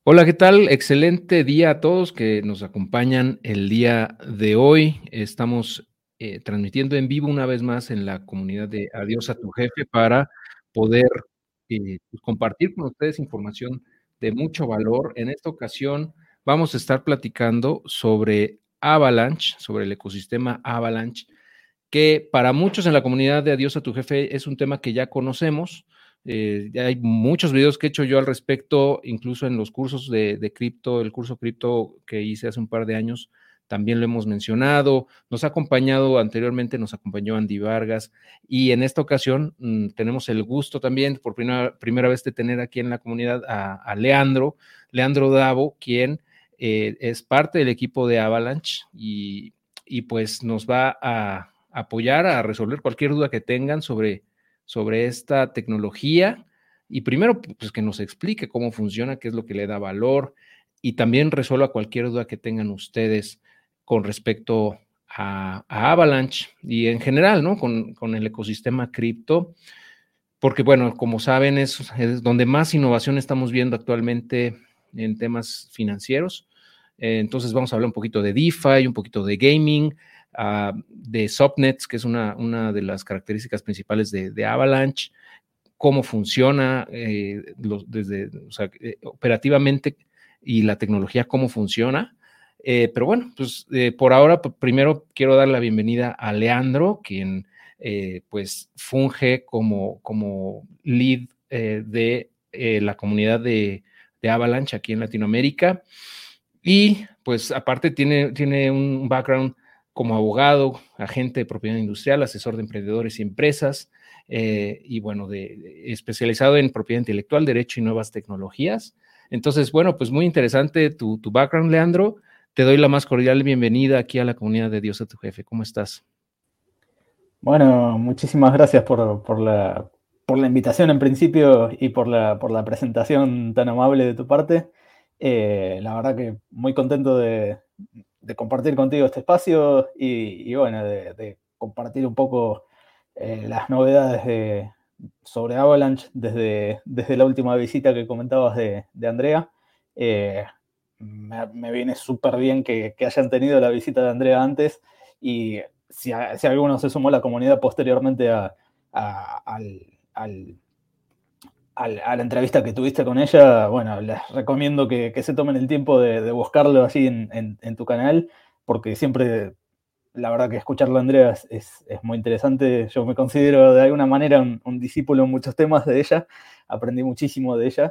Hola, ¿qué tal? Excelente día a todos que nos acompañan el día de hoy. Estamos transmitiendo en vivo una vez más en la comunidad de Adiós a tu Jefe para poder compartir con ustedes información de mucho valor. En esta ocasión vamos a estar platicando sobre Avalanche, sobre el ecosistema Avalanche, que para muchos en la comunidad de Adiós a tu Jefe es un tema que ya conocemos. Ya hay muchos videos que he hecho yo al respecto, incluso en los cursos de cripto, el curso cripto que hice hace un par de años, también lo hemos mencionado. Nos ha acompañado anteriormente, nos acompañó Andy Vargas, y en esta ocasión tenemos el gusto también, por primera vez, de tener aquí en la comunidad a Leandro Davo, quien es parte del equipo de Avalanche y pues nos va a apoyar a resolver cualquier duda que tengan sobre esta tecnología, y primero pues que nos explique cómo funciona, qué es lo que le da valor, y también resuelva cualquier duda que tengan ustedes con respecto a Avalanche y en general, ¿no? Con el ecosistema cripto, porque bueno, como saben, es donde más innovación estamos viendo actualmente en temas financieros. Entonces vamos a hablar un poquito de DeFi, un poquito de gaming, de subnets, que es una de las características principales de Avalanche, cómo funciona operativamente, y la tecnología, cómo funciona. Pero bueno, pues por ahora, primero quiero dar la bienvenida a Leandro, quien pues funge como lead de la comunidad de Avalanche aquí en Latinoamérica. Y pues aparte tiene un background como abogado, agente de propiedad industrial, asesor de emprendedores y empresas, y bueno, especializado en propiedad intelectual, derecho y nuevas tecnologías. Entonces, bueno, pues muy interesante tu background, Leandro. Te doy la más cordial bienvenida aquí a la comunidad de Dios a tu Jefe. ¿Cómo estás? Bueno, muchísimas gracias por la invitación en principio y por la presentación tan amable de tu parte. La verdad que muy contento de compartir contigo este espacio y bueno, de compartir un poco las novedades sobre Avalanche desde la última visita que comentabas de Andrea. Eh, me viene súper bien que hayan tenido la visita de Andrea antes y si alguno se sumó a la comunidad posteriormente a- al- al- a la entrevista que tuviste con ella, bueno, les recomiendo que se tomen el tiempo de buscarlo así en tu canal, porque siempre, la verdad que escucharlo a Andrea es muy interesante. Yo me considero de alguna manera un discípulo en muchos temas de ella, aprendí muchísimo de ella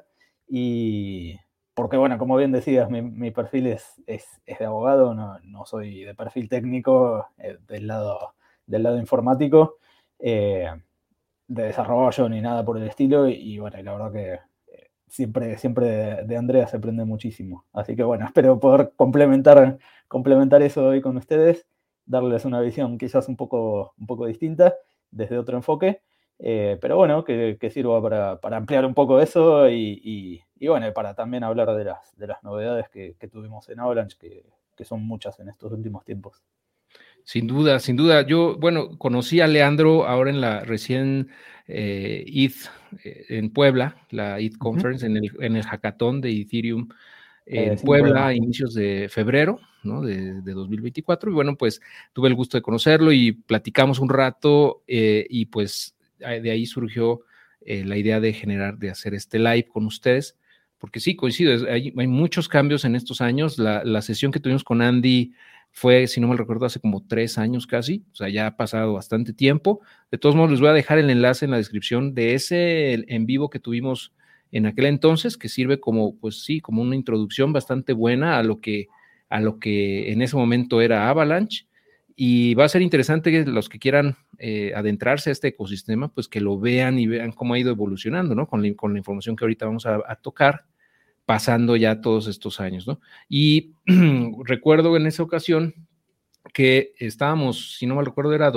y porque bueno, como bien decías, mi perfil es de abogado, no soy de perfil técnico, del lado informático, eh, de desarrollo ni nada por el estilo y bueno, la verdad que siempre de Andrea se aprende muchísimo. Así que bueno, espero poder complementar eso hoy con ustedes, darles una visión quizás un poco distinta, desde otro enfoque, pero bueno, que sirva para ampliar un poco eso y bueno, para también hablar de las novedades que tuvimos en Avalanche, que son muchas en estos últimos tiempos. Sin duda, sin duda. Yo, bueno, conocí a Leandro ahora en la recién ETH en Puebla, la ETH Ujú. Conference, en el hackathon de Ethereum en Sin Puebla problema. a inicios de febrero, ¿no? de 2024. Y bueno, pues tuve el gusto de conocerlo y platicamos un rato, y pues de ahí surgió la idea de hacer este live con ustedes, porque sí, coincido, hay muchos cambios en estos años. La sesión que tuvimos con Andy fue, si no mal recuerdo, hace como 3 años casi, o sea, ya ha pasado bastante tiempo. De todos modos, les voy a dejar el enlace en la descripción de ese en vivo que tuvimos en aquel entonces, que sirve como, pues sí, como una introducción bastante buena a lo que en ese momento era Avalanche. Y va a ser interesante que los que quieran adentrarse a este ecosistema, pues que lo vean y vean cómo ha ido evolucionando, ¿no? Con la información que ahorita vamos a tocar, pasando ya todos estos años, ¿no? Y recuerdo en esa ocasión que estábamos, si no mal recuerdo, era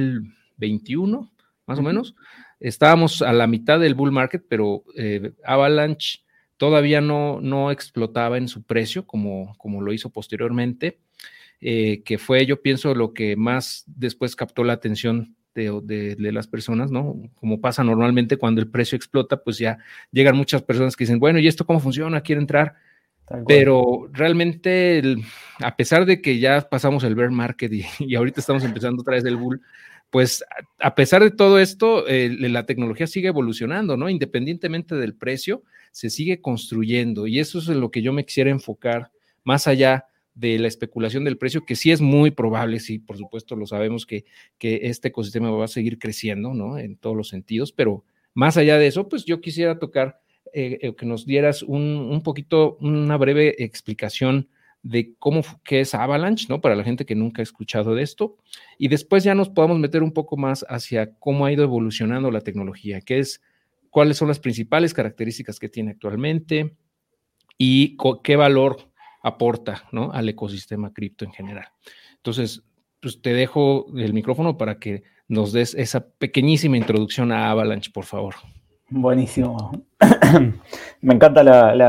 2021, más o Ujú. menos. Estábamos a la mitad del bull market, pero Avalanche todavía no explotaba en su precio como lo hizo posteriormente, que fue, yo pienso, lo que más después captó la atención de las personas, ¿no? Como pasa normalmente cuando el precio explota, pues ya llegan muchas personas que dicen, bueno, ¿y esto cómo funciona? Quiero entrar. Tal cual. Pero realmente, a pesar de que ya pasamos el bear market y ahorita estamos empezando otra vez el bull, pues a pesar de todo esto, la tecnología sigue evolucionando, ¿no? Independientemente del precio, se sigue construyendo y eso es en lo que yo me quisiera enfocar, más allá de la especulación del precio, que sí es muy probable, sí, por supuesto lo sabemos que este ecosistema va a seguir creciendo, ¿no? En todos los sentidos, pero más allá de eso, pues yo quisiera tocar que nos dieras un poquito, una breve explicación de qué es Avalanche, ¿no? Para la gente que nunca ha escuchado de esto. Y después ya nos podamos meter un poco más hacia cómo ha ido evolucionando la tecnología, cuáles son las principales características que tiene actualmente y qué valor aporta, ¿no? Al ecosistema cripto en general. Entonces, pues te dejo el micrófono para que nos des esa pequeñísima introducción a Avalanche, por favor. Buenísimo. Me encanta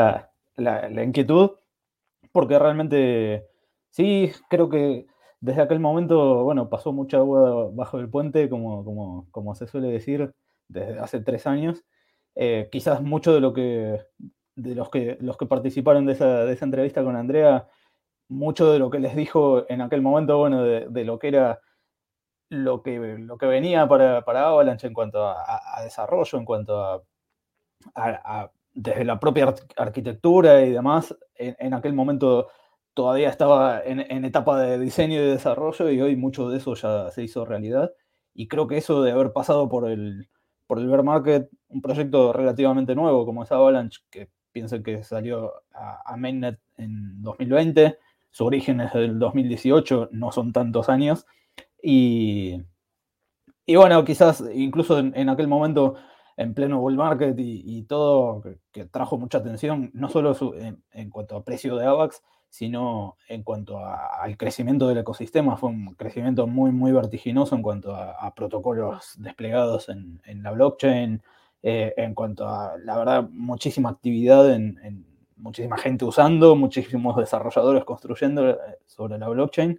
la inquietud, porque realmente sí, creo que desde aquel momento, bueno, pasó mucha agua bajo el puente, como se suele decir, desde hace 3 años. Quizás mucho de los que participaron de esa entrevista con Andrea, mucho de lo que les dijo en aquel momento, bueno, de lo que era lo que venía para Avalanche en cuanto a desarrollo, en cuanto desde la propia arquitectura y demás, en aquel momento todavía estaba en etapa de diseño y de desarrollo y hoy mucho de eso ya se hizo realidad. Y creo que eso de haber pasado por el bear market, un proyecto relativamente nuevo como es Avalanche, que piensen que salió a mainnet en 2020, su origen es del 2018, no son tantos años. Y bueno, quizás incluso en aquel momento, en pleno bull market y todo, que trajo mucha atención, no solo en cuanto a precio de AVAX, sino en cuanto al crecimiento del ecosistema. Fue un crecimiento muy, muy vertiginoso en cuanto a protocolos desplegados en la blockchain, en cuanto a, la verdad, muchísima actividad en muchísima gente usando, muchísimos desarrolladores construyendo sobre la blockchain.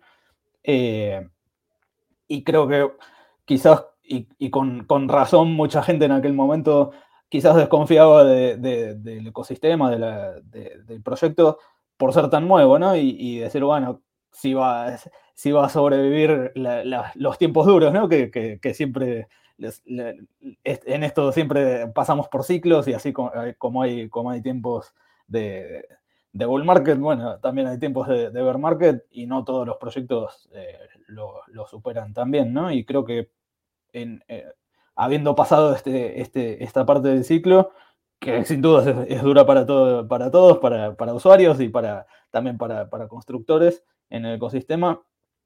Y creo que quizás, y con razón, mucha gente en aquel momento quizás desconfiaba del ecosistema, del proyecto, por ser tan nuevo, ¿no? Y decir, bueno, si va a sobrevivir los tiempos duros, ¿no? Que siempre, en esto siempre pasamos por ciclos y así como hay tiempos de bull market, bueno, también hay tiempos de bear market y no todos los proyectos lo superan también, ¿no? Y creo que habiendo pasado esta parte del ciclo, que sin duda es dura para todos, para usuarios y también para constructores en el ecosistema,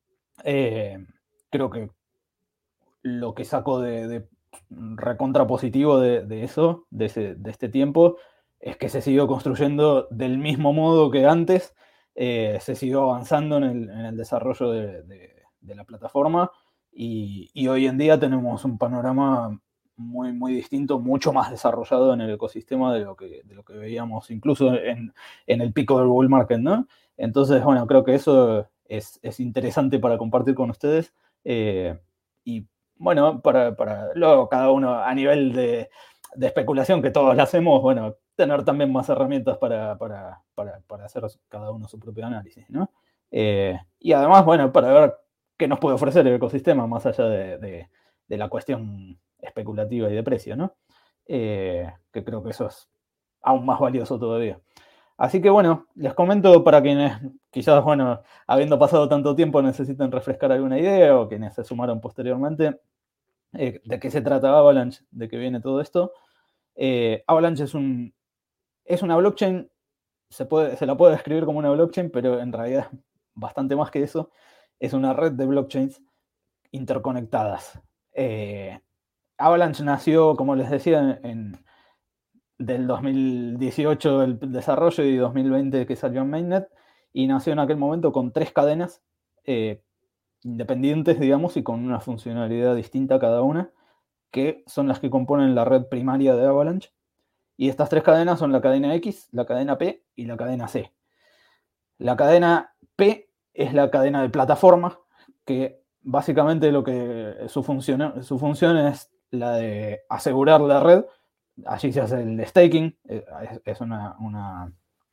creo que lo que saco de recontra positivo de eso, de este tiempo, es que se siguió construyendo del mismo modo que antes, se siguió avanzando en el desarrollo de la plataforma y hoy en día tenemos un panorama muy, muy distinto, mucho más desarrollado en el ecosistema de lo que veíamos incluso en el pico del bull market, ¿no? Entonces, bueno, creo que eso es interesante para compartir con ustedes. Y bueno, para luego cada uno a nivel de especulación que todos la hacemos, bueno, tener también más herramientas para hacer cada uno su propio análisis, ¿no? Y además, bueno, para ver qué nos puede ofrecer el ecosistema más allá de la cuestión especulativa y de precio, ¿no? Que creo que eso es aún más valioso todavía. Así que bueno, les comento para quienes quizás, bueno, habiendo pasado tanto tiempo necesiten refrescar alguna idea o quienes se sumaron posteriormente, de qué se trata Avalanche, de qué viene todo esto. Avalanche es una blockchain, se la puede describir como una blockchain, pero en realidad es bastante más que eso. Es una red de blockchains interconectadas. Avalanche nació, como les decía, del 2018 el desarrollo y 2020 que salió en mainnet, y nació en aquel momento con 3 cadenas independientes, digamos, y con una funcionalidad distinta cada una, que son las que componen la red primaria de Avalanche. Y estas 3 cadenas son la cadena X, la cadena P y la cadena C. La cadena P es la cadena de plataforma, que básicamente su función es la de asegurar la red. Allí se hace el staking, es una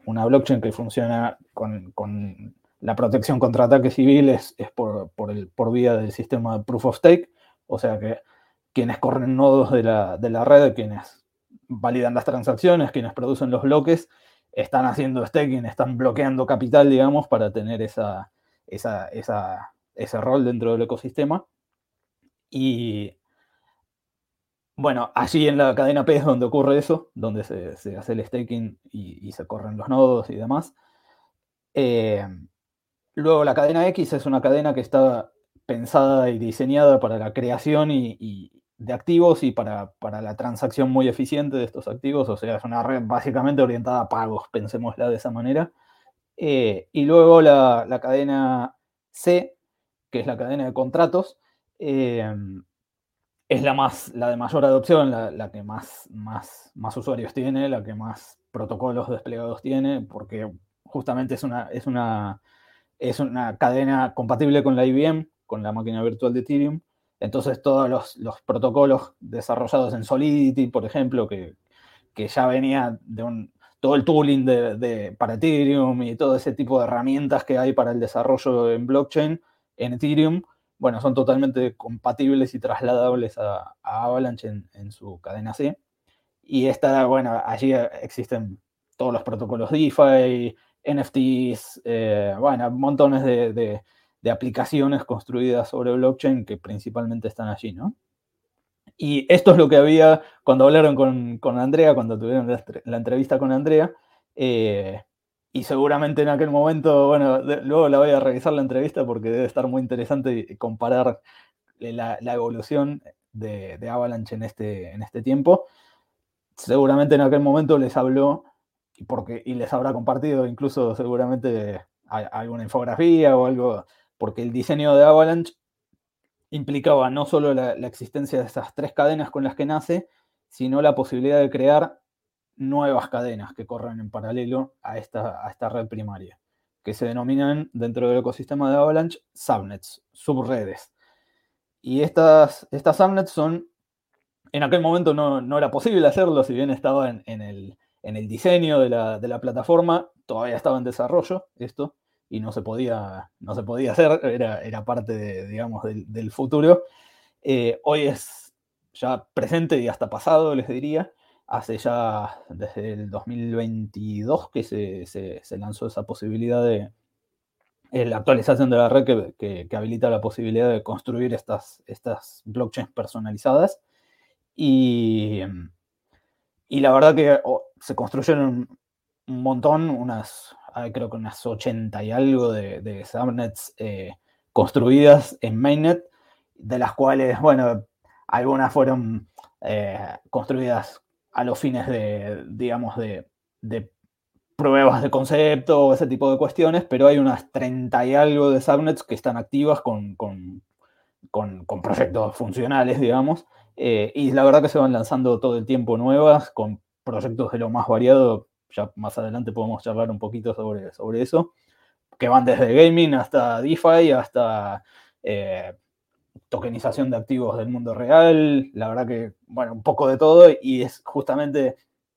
una blockchain que funciona con la protección contra ataques civiles es por vía del sistema de Proof of Stake, o sea que quienes corren nodos de la red, quienes validan las transacciones, quienes producen los bloques, están haciendo staking, están bloqueando capital, digamos, para tener ese rol dentro del ecosistema. Y bueno, allí en la cadena P es donde ocurre eso, donde se hace el staking y se corren los nodos y demás. Luego la cadena X es una cadena que está pensada y diseñada para la creación de activos y para la transacción muy eficiente de estos activos, o sea, es una red básicamente orientada a pagos, pensémosla de esa manera. Y luego la cadena C, que es la cadena de contratos, es la de mayor adopción, la que más usuarios tiene, la que más protocolos desplegados tiene, porque justamente es una cadena compatible con la IBM, con la máquina virtual de Ethereum. Entonces todos los protocolos desarrollados en Solidity, por ejemplo, que ya venía de todo el tooling para Ethereum y todo ese tipo de herramientas que hay para el desarrollo en blockchain en Ethereum, bueno, son totalmente compatibles y trasladables a Avalanche en su cadena C. Y bueno, allí existen todos los protocolos DeFi, NFTs, bueno, montones de aplicaciones construidas sobre blockchain que principalmente están allí, ¿no? Y esto es lo que había cuando hablaron con Andrea, cuando tuvieron la entrevista con Andrea. Y seguramente en aquel momento, bueno, luego la voy a revisar la entrevista porque debe estar muy interesante comparar la evolución de Avalanche en este tiempo. Seguramente en aquel momento les habló y les habrá compartido incluso seguramente alguna infografía o algo, porque el diseño de Avalanche implicaba no solo la existencia de esas 3 cadenas con las que nace, sino la posibilidad de crear nuevas cadenas que corran en paralelo a esta red primaria, que se denominan dentro del ecosistema de Avalanche subnets, subredes. Y estas subnets son, en aquel momento no era posible hacerlo, si bien estaba en el diseño de la plataforma, todavía estaba en desarrollo esto, y no se podía hacer, era parte digamos, del futuro. Hoy es ya presente y hasta pasado, les diría. Hace ya desde el 2022 que se lanzó esa posibilidad de la actualización de la red que habilita la posibilidad de construir estas blockchains personalizadas. Y la verdad que se construyeron un montón, creo que unas 80 y algo de subnets construidas en mainnet, de las cuales, bueno, algunas fueron construidas a los fines digamos, de pruebas de concepto o ese tipo de cuestiones, pero hay unas 30 y algo de subnets que están activas con proyectos funcionales, digamos, y la verdad que se van lanzando todo el tiempo nuevas, con proyectos de lo más variado. Ya más adelante podemos charlar un poquito sobre eso, que van desde gaming hasta DeFi, hasta tokenización de activos del mundo real. La verdad que, bueno, un poco de todo, y es justamente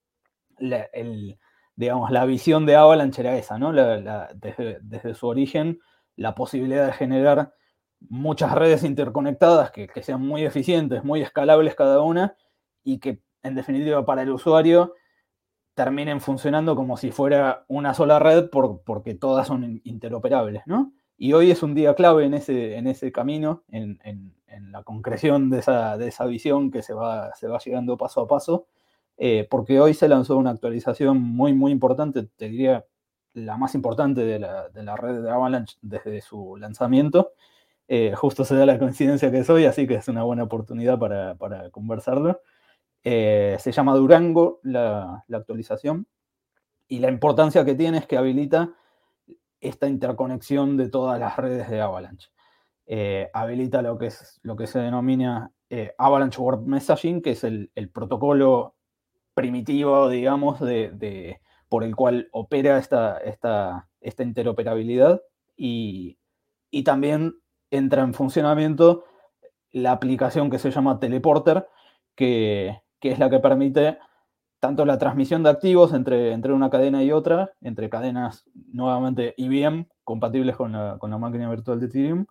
digamos, la visión de Avalanche era esa, ¿no? Desde su origen, la posibilidad de generar muchas redes interconectadas que sean muy eficientes, muy escalables cada una, y que en definitiva para el usuario terminen funcionando como si fuera una sola red porque todas son interoperables, ¿no? Y hoy es un día clave en ese camino, en la concreción de esa visión que se va llegando paso a paso, porque hoy se lanzó una actualización muy, muy importante, te diría la más importante de la red de Avalanche desde su lanzamiento. Justo se da la coincidencia que soy, así que es una buena oportunidad para conversarlo. Se llama Durango la actualización, y la importancia que tiene es que habilita esta interconexión de todas las redes de Avalanche. Habilita lo que se denomina Avalanche Web Messaging, que es el protocolo primitivo, digamos, por el cual opera esta interoperabilidad, y también entra en funcionamiento la aplicación que se llama Teleporter, que es la que permite tanto la transmisión de activos entre una cadena y otra, entre cadenas nuevamente IBM compatibles con la máquina virtual de Ethereum,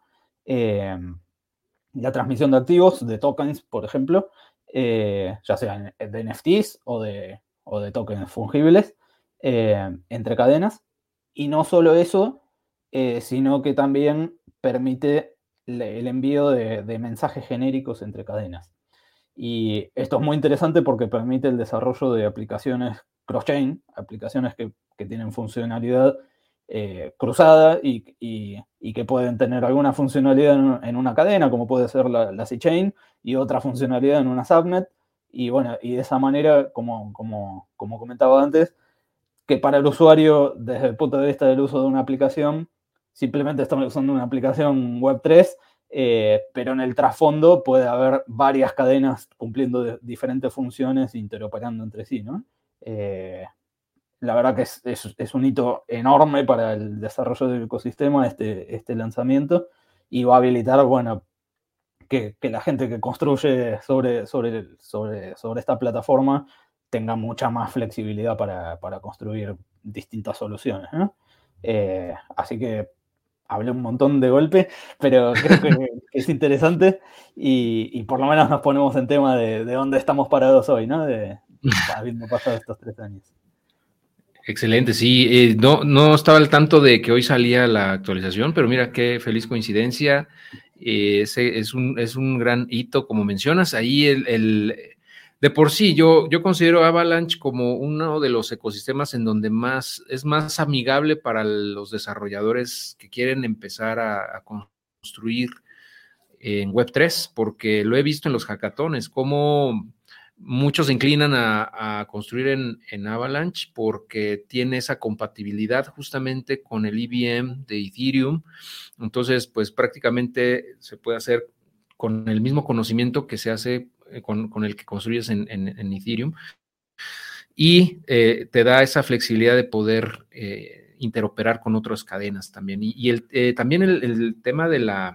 la transmisión de activos, de tokens, por ejemplo, ya sean de NFTs o de tokens fungibles, entre cadenas. Y no solo eso, sino que también permite el envío de mensajes genéricos entre cadenas. Y esto es muy interesante porque permite el desarrollo de aplicaciones cross-chain, aplicaciones que tienen funcionalidad cruzada y que pueden tener alguna funcionalidad en una cadena, como puede ser la C-Chain, y otra funcionalidad en una subnet. Y bueno, y de esa manera, como comentaba antes, que para el usuario, desde el punto de vista del uso de una aplicación, simplemente estamos usando una aplicación Web3, pero en el trasfondo puede haber varias cadenas cumpliendo diferentes funciones e interoperando entre sí, ¿no? La verdad que es un hito enorme para el desarrollo del ecosistema este lanzamiento, y va a habilitar, bueno, que la gente que construye sobre esta plataforma tenga mucha más flexibilidad para construir distintas soluciones, ¿no? Así que hablé un montón de golpe, pero creo que es interesante y por lo menos nos ponemos en tema de dónde estamos parados hoy, ¿no? Habiendo pasado estos 3 años. Excelente, sí. No estaba al tanto de que hoy salía la actualización, pero mira qué feliz coincidencia. Es un gran hito, como mencionas. Ahí de por sí, yo considero Avalanche como uno de los ecosistemas en donde es más amigable para los desarrolladores que quieren empezar a construir en Web3, porque lo he visto en los hackatones, cómo muchos se inclinan a construir en Avalanche porque tiene esa compatibilidad justamente con el EVM de Ethereum. Entonces, pues prácticamente se puede hacer con el mismo conocimiento que se hace con el que construyes en Ethereum, y te da esa flexibilidad de poder interoperar con otras cadenas también. Y también el tema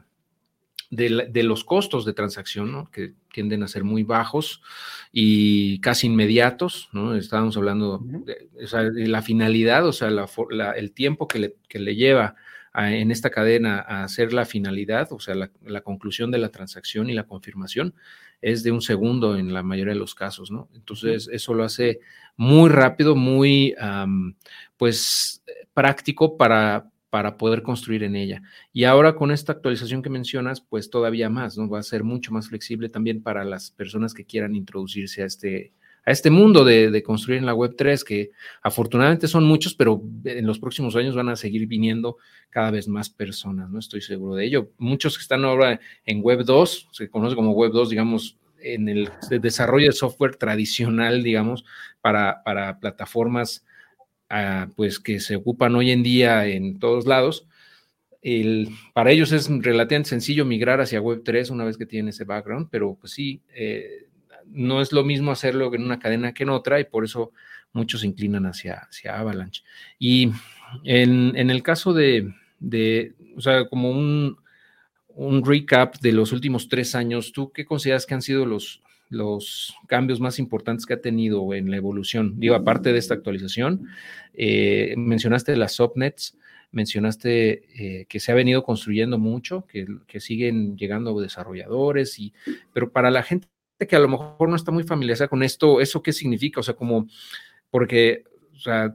de los costos de transacción, ¿no? Que tienden a ser muy bajos y casi inmediatos, ¿no? Estábamos hablando de la finalidad, o sea, el tiempo que le lleva en esta cadena a hacer la finalidad, o sea, la conclusión de la transacción y la confirmación es de un segundo en la mayoría de los casos, ¿no? Entonces, eso lo hace muy rápido, muy, pues, práctico para poder construir en ella. Y ahora con esta actualización que mencionas, pues todavía más, ¿no? Va a ser mucho más flexible también para las personas que quieran introducirse a este mundo de construir en la Web3, que afortunadamente son muchos, pero en los próximos años van a seguir viniendo cada vez más personas, ¿no? Estoy seguro de ello. Muchos que están ahora en Web2, se conoce como Web2, digamos, en el desarrollo de software tradicional, digamos, para plataformas pues que se ocupan hoy en día en todos lados. Para ellos es relativamente sencillo migrar hacia Web3 una vez que tienen ese background, pero pues sí, no es lo mismo hacerlo en una cadena que en otra, y por eso muchos se inclinan hacia Avalanche. Y en el caso o sea, como un recap de los últimos 3 años, ¿tú qué consideras que han sido los cambios más importantes que ha tenido en la evolución? Digo, aparte de esta actualización, mencionaste las subnets, mencionaste que se ha venido construyendo mucho, que siguen llegando desarrolladores, pero para la gente que a lo mejor no está muy familiarizada con esto, ¿eso qué significa? O sea, porque, o sea,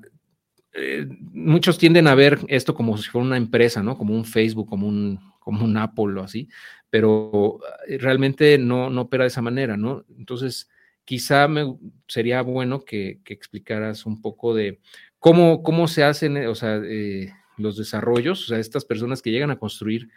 muchos tienden a ver esto como si fuera una empresa, ¿no? Como un Facebook, como un Apple o así, pero realmente no opera de esa manera, ¿no? Entonces, quizá sería bueno que explicaras un poco de cómo se hacen, o sea, los desarrollos, o sea, estas personas que llegan a construir,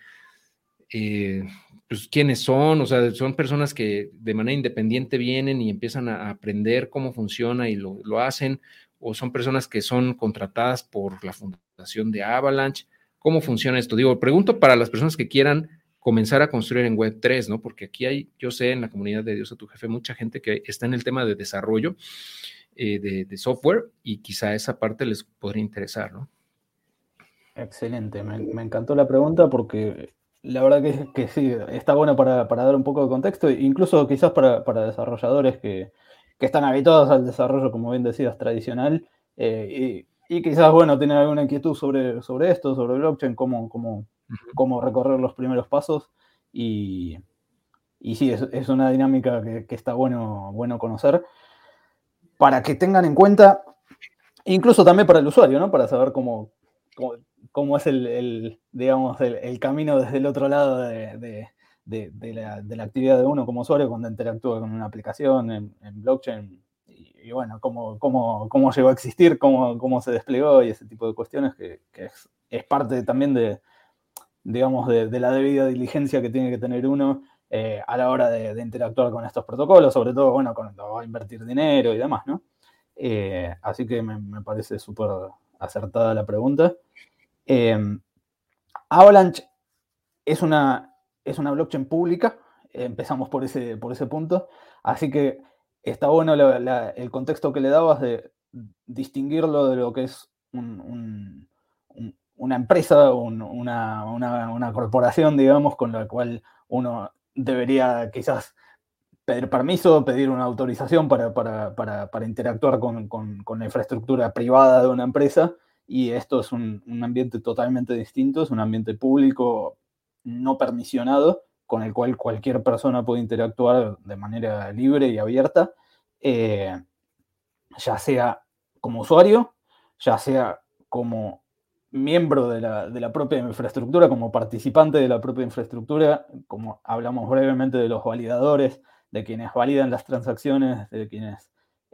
pues quiénes son, o sea, son personas que de manera independiente vienen y empiezan a aprender cómo funciona y lo hacen, o son personas que son contratadas por la fundación de Avalanche. ¿Cómo funciona esto? Digo, pregunto para las personas que quieran comenzar a construir en Web3, ¿no? Porque aquí hay, yo sé, en la comunidad de Dios a tu Jefe, mucha gente que está en el tema de desarrollo de software, y quizá esa parte les podría interesar, ¿no? Excelente, me encantó la pregunta porque la verdad que sí, está bueno para dar un poco de contexto, incluso quizás para desarrolladores que que están habituados al desarrollo, como bien decías, tradicional, y quizás, bueno, tienen alguna inquietud sobre esto, sobre blockchain, cómo recorrer los primeros pasos, y sí, es una dinámica que está bueno conocer, para que tengan en cuenta, incluso también para el usuario, ¿no? Para saber cómo es digamos, el camino desde el otro lado de la actividad de uno como usuario cuando interactúa con una aplicación en blockchain, y bueno, cómo llegó a existir, cómo se desplegó y ese tipo de cuestiones que es parte también digamos, de la debida diligencia que tiene que tener uno a la hora de interactuar con estos protocolos, sobre todo, bueno, cuando va a invertir dinero y demás, ¿no? Así que me parece súper acertada la pregunta. Avalanche es una blockchain pública, empezamos por ese punto, así que está bueno el contexto que le dabas de distinguirlo de lo que es una empresa, una corporación, digamos, con la cual uno debería quizás pedir permiso, pedir una autorización para interactuar con la infraestructura privada de una empresa, y esto es un ambiente totalmente distinto, es un ambiente público no permisionado, con el cual cualquier persona puede interactuar de manera libre y abierta, ya sea como usuario, ya sea como miembro de la propia infraestructura, como participante de la propia infraestructura, como hablamos brevemente de los validadores, de quienes validan las transacciones, de quienes,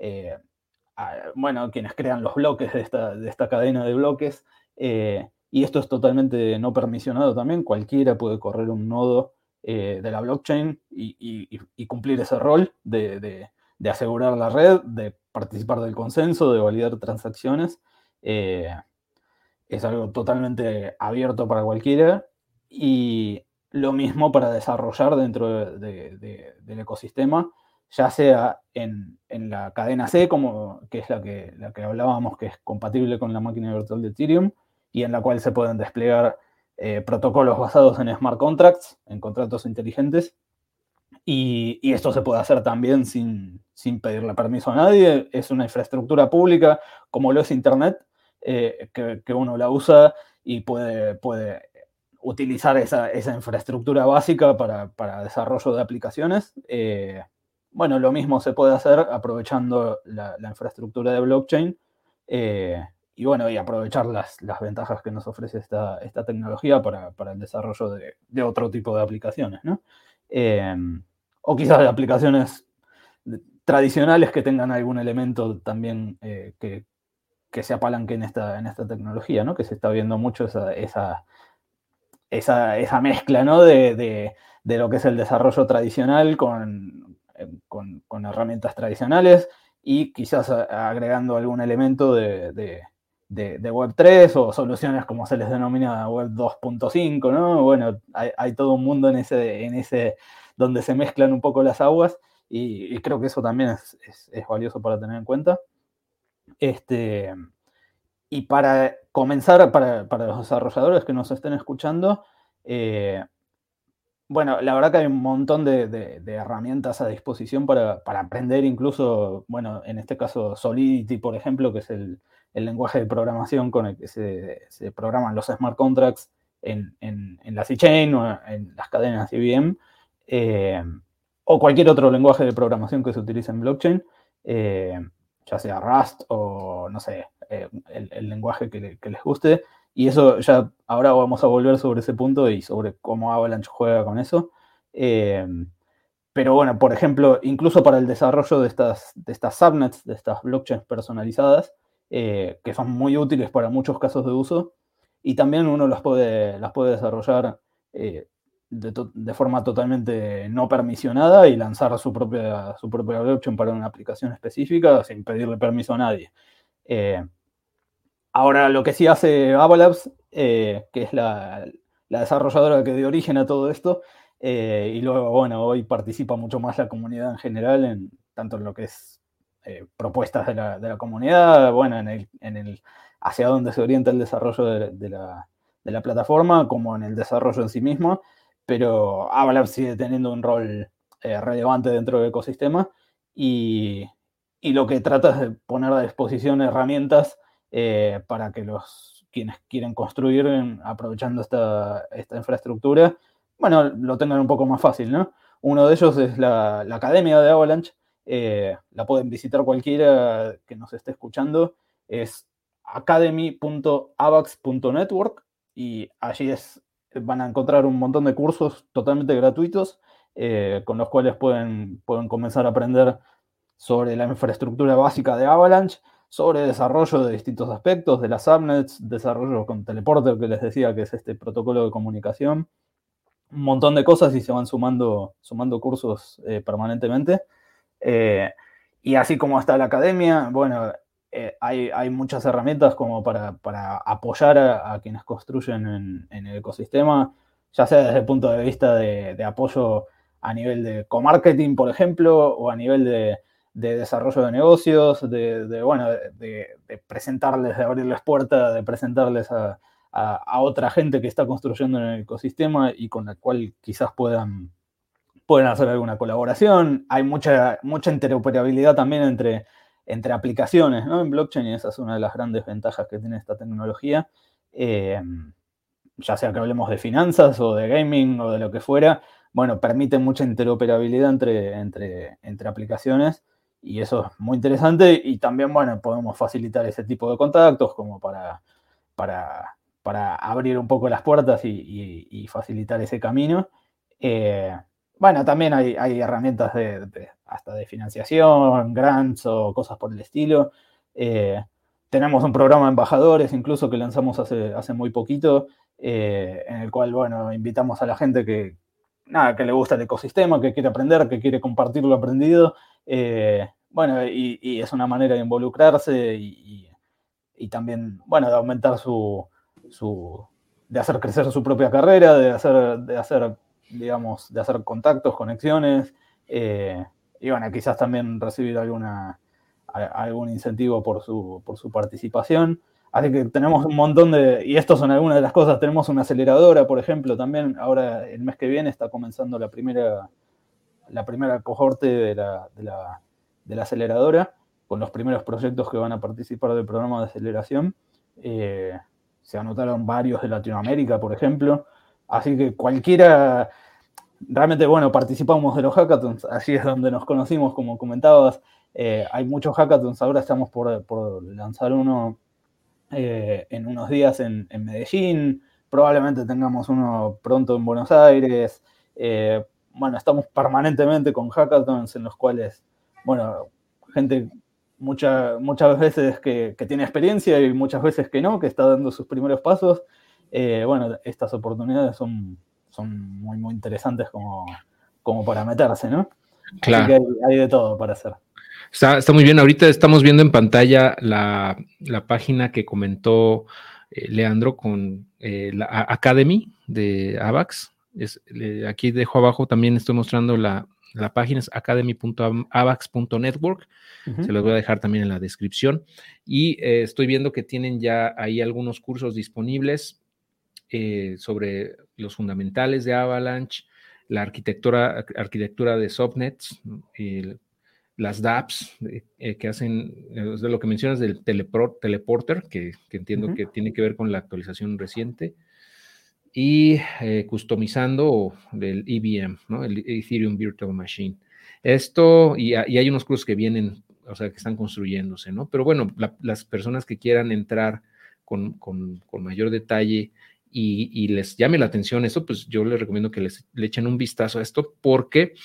quienes crean los bloques de esta cadena de bloques. Y esto es totalmente no permisionado también. Cualquiera puede correr un nodo de la blockchain y cumplir ese rol de asegurar la red, de participar del consenso, de validar transacciones. Es algo totalmente abierto para cualquiera, y lo mismo para desarrollar dentro del ecosistema, ya sea en la cadena C, que es la que hablábamos, que es compatible con la máquina virtual de Ethereum, y en la cual se pueden desplegar protocolos basados en smart contracts, en contratos inteligentes, y esto se puede hacer también sin pedirle permiso a nadie. Es una infraestructura pública, como lo es Internet, que uno la usa y puede utilizar esa infraestructura básica para desarrollo de aplicaciones. Bueno, lo mismo se puede hacer aprovechando la infraestructura de blockchain, y bueno, y aprovechar las ventajas que nos ofrece esta tecnología para el desarrollo de otro tipo de aplicaciones, ¿no? O quizás de aplicaciones tradicionales que tengan algún elemento también que se apalanque en esta tecnología, ¿no? Que se está viendo mucho esa mezcla, ¿no? De lo que es el desarrollo tradicional con herramientas tradicionales, y quizás agregando algún elemento de Web3 o soluciones como se les denomina Web 2.5, ¿no? Bueno, hay todo un mundo en ese donde se mezclan un poco las aguas, y creo que eso también es valioso para tener en cuenta. Y para comenzar, para los desarrolladores que nos estén escuchando, bueno, la verdad que hay un montón de herramientas a disposición para aprender, incluso, bueno, en este caso Solidity, por ejemplo, que es el lenguaje de programación con el que se programan los smart contracts en la C-Chain o en las cadenas IBM, o cualquier otro lenguaje de programación que se utilice en blockchain, ya sea Rust o, no sé, el lenguaje que les guste. Y eso ya, ahora vamos a volver sobre ese punto y sobre cómo Avalanche juega con eso. Pero bueno, por ejemplo, incluso para el desarrollo de estas subnets, de estas blockchains personalizadas, que son muy útiles para muchos casos de uso, y también uno las puede desarrollar de forma totalmente no permisionada y lanzar su propia blockchain para una aplicación específica sin pedirle permiso a nadie. Ahora, lo que sí hace Avalabs, que es la desarrolladora que dio origen a todo esto, y luego, bueno, hoy participa mucho más la comunidad en general, tanto en lo que es propuestas de la comunidad, bueno, hacia dónde se orienta el desarrollo de la plataforma, como en el desarrollo en sí mismo, pero Avalabs sigue teniendo un rol relevante dentro del ecosistema, y y lo que trata es de poner a disposición herramientas para que quienes quieren construir aprovechando esta infraestructura, bueno, lo tengan un poco más fácil, ¿no? Uno de ellos es la Academia de Avalanche. La pueden visitar cualquiera que nos esté escuchando. Es academy.avax.network y allí van a encontrar un montón de cursos totalmente gratuitos con los cuales pueden comenzar a aprender sobre la infraestructura básica de Avalanche, sobre desarrollo de distintos aspectos de las subnets, desarrollo con Teleporter, que les decía que es este protocolo de comunicación, un montón de cosas y se van sumando cursos permanentemente. Y así como está la academia, bueno, hay muchas herramientas como para apoyar a quienes construyen en el ecosistema, ya sea desde el punto de vista de apoyo a nivel de co-marketing, por ejemplo, o a nivel de desarrollo de negocios, de presentarles, de abrirles puertas, de presentarles a otra gente que está construyendo en el ecosistema y con la cual quizás pueden hacer alguna colaboración. Hay mucha interoperabilidad también entre aplicaciones, ¿no? En blockchain, y esa es una de las grandes ventajas que tiene esta tecnología. Ya sea que hablemos de finanzas o de gaming o de lo que fuera, bueno, permite mucha interoperabilidad entre aplicaciones y eso es muy interesante y también, bueno, podemos facilitar ese tipo de contactos como para abrir un poco las puertas y facilitar ese camino. Bueno, también hay herramientas hasta de financiación, grants o cosas por el estilo. Tenemos un programa de embajadores incluso que lanzamos hace muy poquito, en el cual, bueno, invitamos a la gente que le gusta el ecosistema, que quiere aprender, que quiere compartir lo aprendido. Bueno, y es una manera de involucrarse y también, bueno, de aumentar de hacer crecer su propia carrera, de hacer contactos, conexiones, y bueno, quizás también recibir algún incentivo por su participación. Así que tenemos un montón y estas son algunas de las cosas. Tenemos una aceleradora, por ejemplo, también. Ahora, el mes que viene, está comenzando la primera cohorte de la aceleradora, con los primeros proyectos que van a participar del programa de aceleración. Se anotaron varios de Latinoamérica, por ejemplo. Así que cualquiera, realmente, bueno, participamos de los hackathons, allí es donde nos conocimos, como comentabas. Hay muchos hackathons, ahora estamos por lanzar uno en unos días en Medellín, probablemente tengamos uno pronto en Buenos Aires. Bueno, estamos permanentemente con hackathons en los cuales, bueno, gente muchas veces que tiene experiencia y muchas veces que no, que está dando sus primeros pasos. Bueno, estas oportunidades son muy, muy interesantes como para meterse, ¿no? Claro. Así que hay de todo para hacer. Está muy bien. Ahorita estamos viendo en pantalla la página que comentó Leandro con la Academy de AVAX. Aquí dejo abajo, también estoy mostrando la página, es academy.avax.network. Se los voy a dejar también en la descripción. Y estoy viendo que tienen ya ahí algunos cursos disponibles sobre los fundamentales de Avalanche, la arquitectura de subnets, las dApps que hacen, de lo que mencionas del Teleporter, que entiendo que tiene que ver con la actualización reciente, y customizando del EVM, ¿no? El Ethereum Virtual Machine. Esto, y hay unos cursos que vienen, o sea, que están construyéndose, ¿no? Pero bueno, las personas que quieran entrar con mayor detalle y les llame la atención esto, pues yo les recomiendo que le echen un vistazo a esto porque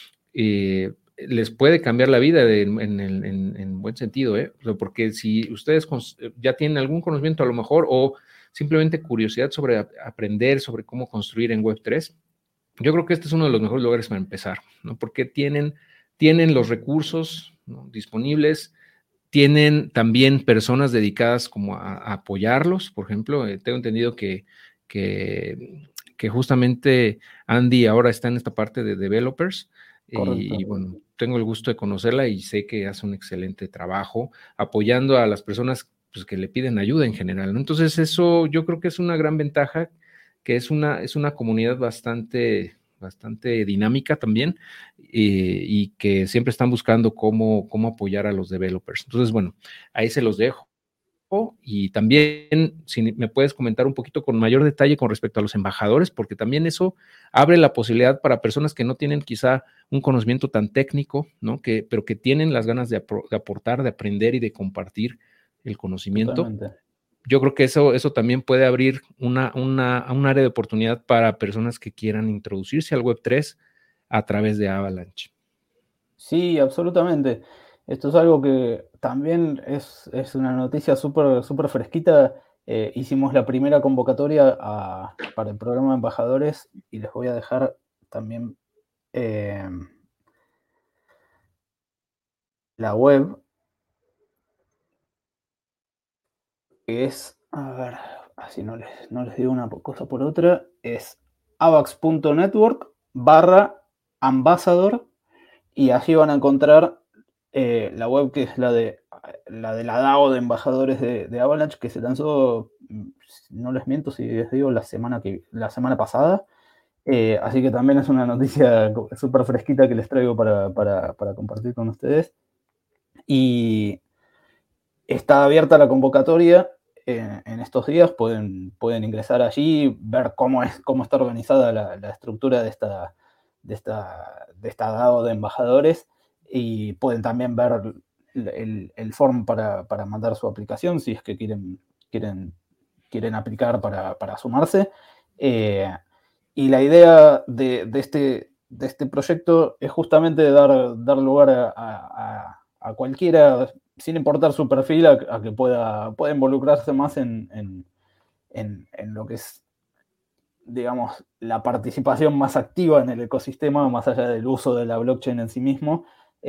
les puede cambiar la vida en buen sentido, ¿eh? O sea, porque si ustedes ya tienen algún conocimiento a lo mejor o simplemente curiosidad sobre aprender sobre cómo construir en Web3, yo creo que este es uno de los mejores lugares para empezar, ¿no? Porque tienen los recursos, ¿no?, disponibles, tienen también personas dedicadas como a apoyarlos. Por ejemplo, tengo entendido que justamente Andy ahora está en esta parte de developers. Y bueno, tengo el gusto de conocerla y sé que hace un excelente trabajo apoyando a las personas pues, que le piden ayuda en general, ¿no? Entonces eso yo creo que es una gran ventaja, que es una comunidad bastante bastante dinámica también, y que siempre están buscando cómo apoyar a los developers. Entonces, bueno, ahí se los dejo. Y también, si me puedes comentar un poquito con mayor detalle con respecto a los embajadores, porque también eso abre la posibilidad para personas que no tienen quizá un conocimiento tan técnico, ¿no? Pero que tienen las ganas de aportar, de aprender y de compartir el conocimiento. Totalmente. Yo creo que eso también puede abrir un área de oportunidad para personas que quieran introducirse al Web3 a través de Avalanche. Sí, absolutamente. Esto es algo que también es una noticia súper fresquita. Hicimos la primera convocatoria para el programa de embajadores y les voy a dejar también la web, que es, a ver, así no les digo una cosa por otra, es avax.network/ambassador, y allí van a encontrar la web que es la de la DAO de embajadores de Avalanche, que se lanzó, no les miento si les digo, la semana pasada. Así que también es una noticia súper fresquita que les traigo para compartir con ustedes. Y está abierta la convocatoria en estos días, pueden ingresar allí, ver cómo está organizada la estructura de esta DAO de embajadores, y pueden también ver el form para mandar su aplicación si es que quieren aplicar para sumarse. Y la idea de este proyecto es justamente dar lugar a cualquiera, sin importar su perfil, a que pueda involucrarse más en lo que es, digamos, la participación más activa en el ecosistema, más allá del uso de la blockchain en sí mismo.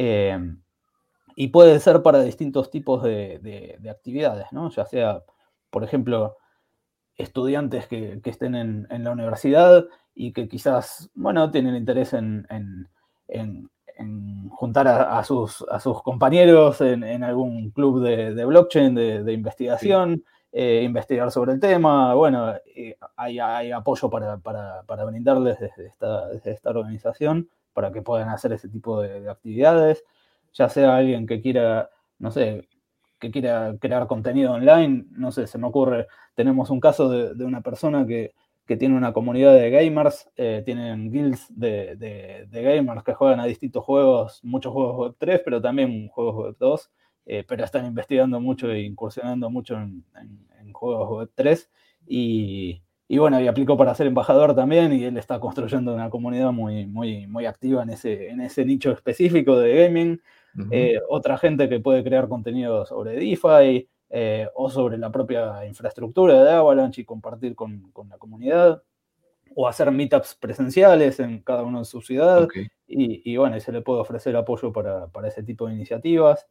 Y puede ser para distintos tipos de actividades, ¿no? Ya sea, por ejemplo, estudiantes que estén en la universidad y que quizás, bueno, tienen interés en juntar a sus compañeros en algún club de blockchain, de investigación, investigar sobre el tema. Bueno, hay apoyo para brindarles desde esta organización para que puedan hacer ese tipo de actividades, ya sea alguien que quiera, no sé, que quiera crear contenido online. No sé, se me ocurre, tenemos un caso de una persona que tiene una comunidad de gamers, tienen guilds de gamers que juegan a distintos juegos, muchos juegos Web3, pero también juegos Web2, pero están investigando mucho e incursionando mucho en juegos Web3, y bueno, y aplicó para ser embajador también, y él está construyendo una comunidad muy activa en ese nicho específico de gaming. Otra gente que puede crear contenido sobre DeFi, o sobre la propia infraestructura de Avalanche y compartir con la comunidad, o hacer meetups presenciales en cada uno de su ciudad. Okay. Y bueno, se le puede ofrecer apoyo para ese tipo de iniciativas.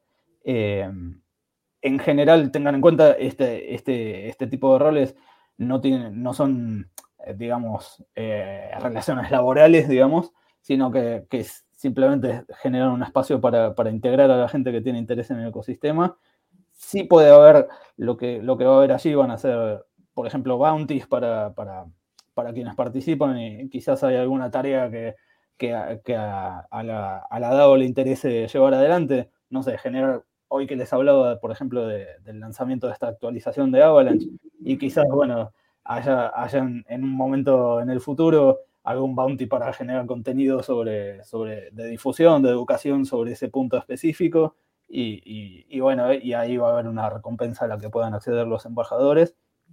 En general, tengan en cuenta, este tipo de roles no son, digamos, relaciones laborales, digamos, sino que simplemente generar un espacio para integrar a la gente que tiene interés en el ecosistema. Sí puede haber, lo que va a haber allí van a ser, por ejemplo, bounties para quienes participan, y quizás hay alguna tarea que a la DAO le interese llevar adelante. No sé, generar, hoy que les hablaba, por ejemplo, del lanzamiento de esta actualización de Avalanche, y quizás, bueno, haya en un momento en el futuro algún bounty para generar contenido de difusión, de educación sobre ese punto específico. Y bueno, y ahí va a haber una recompensa a la que puedan acceder los embajadores.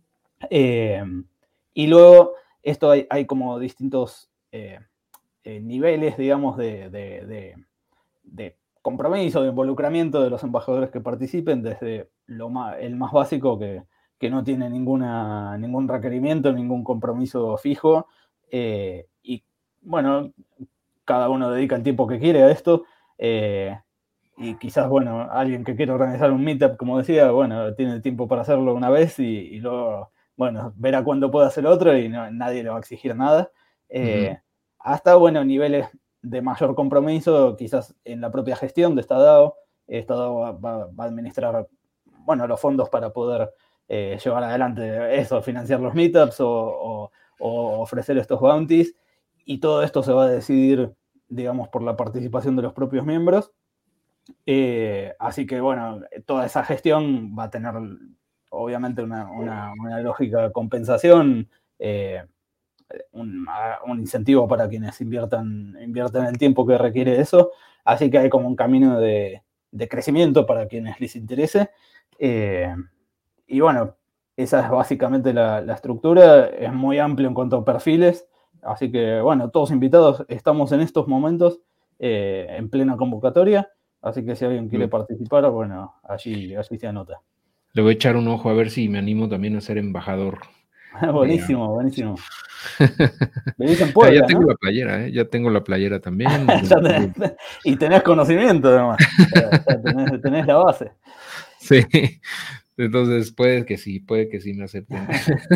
Y luego, esto hay como distintos niveles, digamos, de compromiso, de involucramiento de los embajadores que participen, desde el más básico, que no tiene ningún requerimiento, ningún compromiso fijo. Y bueno, cada uno dedica el tiempo que quiere a esto. Y quizás, bueno, alguien que quiere organizar un meetup, como decía, bueno, tiene el tiempo para hacerlo una vez, y luego, bueno, verá cuándo puede hacer otro, y nadie le va a exigir nada. Hasta, bueno, niveles de mayor compromiso, quizás en la propia gestión de esta DAO. Esta DAO va a administrar, bueno, los fondos para poder llevar adelante eso, financiar los meetups o ofrecer estos bounties. y todo esto se va a decidir, digamos, por la participación de los propios miembros. Así que, bueno, toda esa gestión va a tener, obviamente, una lógica de compensación, un incentivo para quienes inviertan el tiempo que requiere eso. Así que hay como un camino de crecimiento para quienes les interese. Y bueno, esa es básicamente la estructura. Es muy amplio en cuanto a perfiles. Así que, bueno, todos invitados. Estamos en estos momentos en plena convocatoria. Así que si alguien quiere participar, bueno, allí se anota. Le voy a echar un ojo a ver si me animo también a ser embajador. Buenísimo, buenísimo. Venís en Ya Puebla, tengo ¿no? la playera, ya tengo la playera también. Y tenés conocimiento, además. Ya tenés la base. Sí, entonces puede que sí me acepten.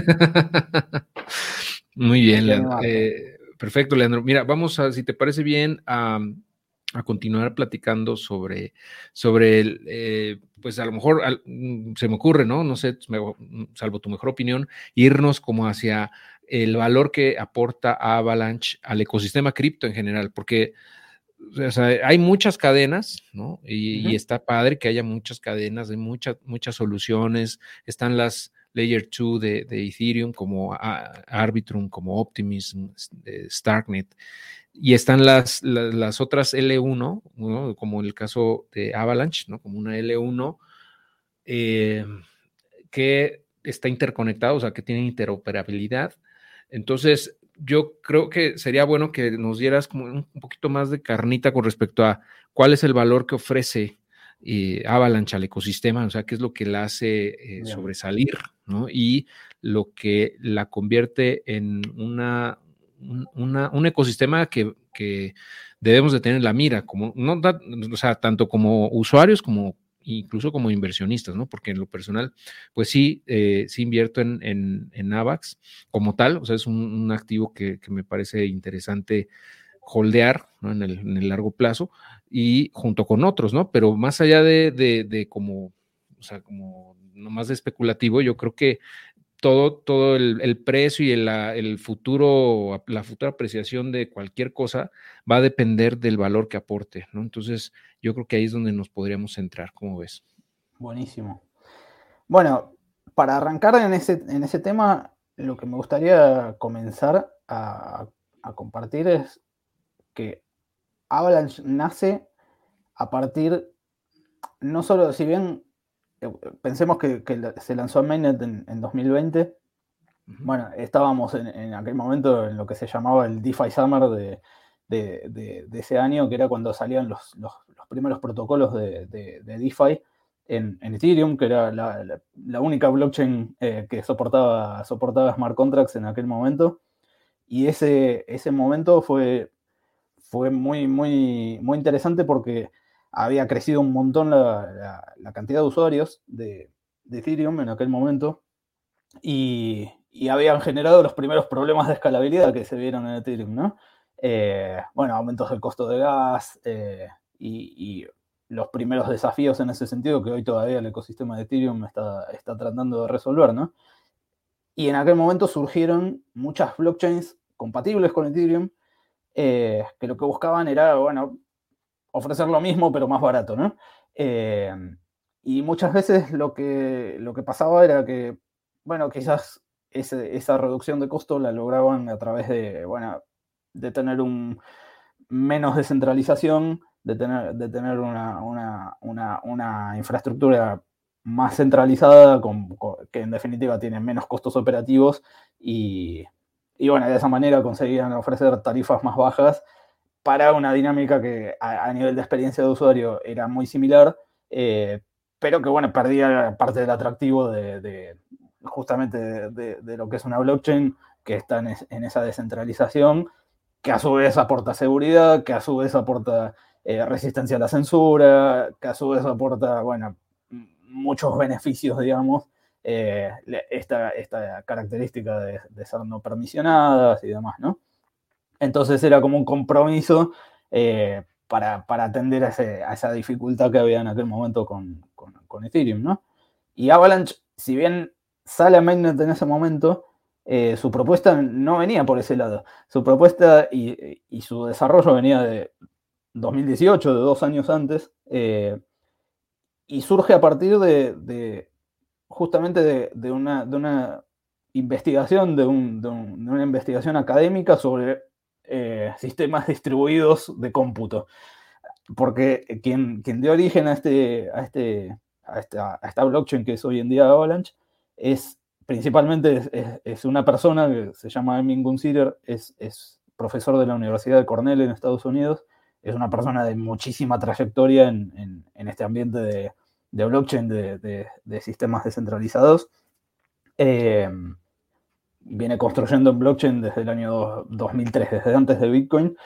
Muy bien, Leandro. Perfecto, Leandro. Mira, vamos a, si te parece bien, a continuar platicando sobre el, pues a lo mejor se me ocurre, ¿no? No sé, salvo tu mejor opinión, irnos como hacia el valor que aporta Avalanche al ecosistema cripto en general, porque o sea, hay muchas cadenas, ¿no? Y está padre que haya muchas cadenas, hay muchas soluciones, están las Layer 2 de Ethereum como Arbitrum, como Optimism, Starknet, y están las otras L1, ¿no? Como en el caso de Avalanche, ¿no? Como una L1 que está interconectada, o sea, que tiene interoperabilidad. Entonces, yo creo que sería bueno que nos dieras como un poquito más de carnita con respecto a cuál es el valor que ofrece Avalanche al ecosistema, o sea, qué es lo que la hace sobresalir, ¿no? Y lo que la convierte en un ecosistema que debemos de tener en la mira, como, no, o sea, tanto como usuarios como incluso como inversionistas, ¿no? Porque en lo personal, pues sí, sí invierto en AVAX como tal, o sea, es un activo que me parece interesante holdear, ¿no? En el largo plazo y junto con otros, ¿no? Pero más allá de como, o sea, como nomás de especulativo, yo creo que todo el precio y el futuro, la futura apreciación de cualquier cosa va a depender del valor que aporte, ¿no? Entonces, yo creo que ahí es donde nos podríamos centrar, ¿cómo ves? Buenísimo. Bueno, para arrancar en ese tema, lo que me gustaría comenzar a compartir es que Avalanche nace a partir, no solo, si bien pensemos que se lanzó en Mainnet en 2020, bueno, estábamos en aquel momento en lo que se llamaba el DeFi Summer de ese año, que era cuando salían los primeros protocolos de DeFi en Ethereum, que era la única blockchain que soportaba smart contracts en aquel momento. Y ese momento fue muy, muy, muy interesante porque había crecido un montón la cantidad de usuarios de Ethereum en aquel momento y habían generado los primeros problemas de escalabilidad que se vieron en Ethereum, ¿no? Bueno, aumentos del costo de gas y los primeros desafíos en ese sentido que hoy todavía el ecosistema de Ethereum está tratando de resolver, ¿no? Y en aquel momento surgieron muchas blockchains compatibles con Ethereum que lo que buscaban era, bueno, ofrecer lo mismo pero más barato, ¿no? Y muchas veces lo que pasaba era que, bueno, quizás esa reducción de costo la lograban a través de, bueno, de tener menos descentralización, de tener una infraestructura más centralizada, que en definitiva tiene menos costos operativos y bueno, de esa manera conseguían ofrecer tarifas más bajas para una dinámica que a nivel de experiencia de usuario era muy similar, pero que bueno, perdía parte del atractivo justamente de lo que es una blockchain, que está en esa descentralización, que a su vez aporta seguridad, que a su vez aporta resistencia a la censura, que a su vez aporta, bueno, muchos beneficios, digamos, esta característica de ser no permisionadas y demás, ¿no? Entonces era como un compromiso para atender a esa dificultad que había en aquel momento con Ethereum, ¿no? Y Avalanche, si bien sale a mainnet en ese momento, Su propuesta no venía por ese lado. Su propuesta y su desarrollo venía de 2018, de 2 años antes, y surge a partir justamente de una investigación, de una investigación académica sobre sistemas distribuidos de cómputo. Porque quien dio origen a esta blockchain que es hoy en día Avalanche es principalmente una persona que se llama Emin Gun Sirer, es profesor de la Universidad de Cornell en Estados Unidos, es una persona de muchísima trayectoria en este ambiente de blockchain, de sistemas descentralizados. Viene construyendo en blockchain desde el año 2003, desde antes de Bitcoin.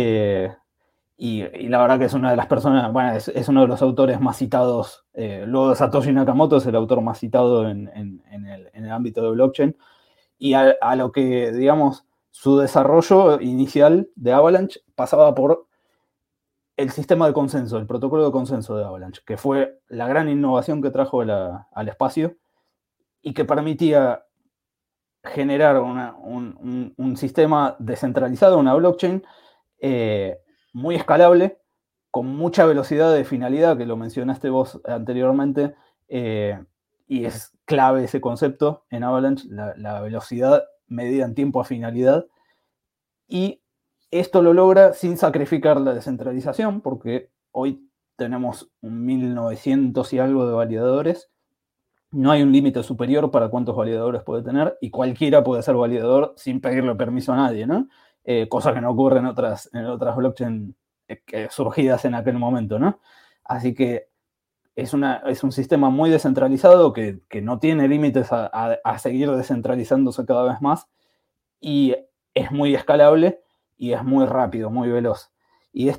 Y la verdad que es una de las personas, bueno, es uno de los autores más citados, luego de Satoshi Nakamoto es el autor más citado en el ámbito de blockchain, y a lo que, digamos, su desarrollo inicial de Avalanche pasaba por el sistema de consenso, el protocolo de consenso de Avalanche, que fue la gran innovación que trajo al espacio y que permitía generar un sistema descentralizado, una blockchain, muy escalable, con mucha velocidad de finalidad, que lo mencionaste vos anteriormente, y es clave ese concepto en Avalanche, la velocidad medida en tiempo a finalidad, y esto lo logra sin sacrificar la descentralización, porque hoy tenemos 1900 y algo de validadores, no hay un límite superior para cuántos validadores puede tener, y cualquiera puede ser validador sin pedirle permiso a nadie, ¿no? Cosa que no ocurre en otras blockchain surgidas en aquel momento, ¿no? Así que es un sistema muy descentralizado que no tiene límites a seguir descentralizándose cada vez más, y es muy escalable y es muy rápido, muy veloz. Y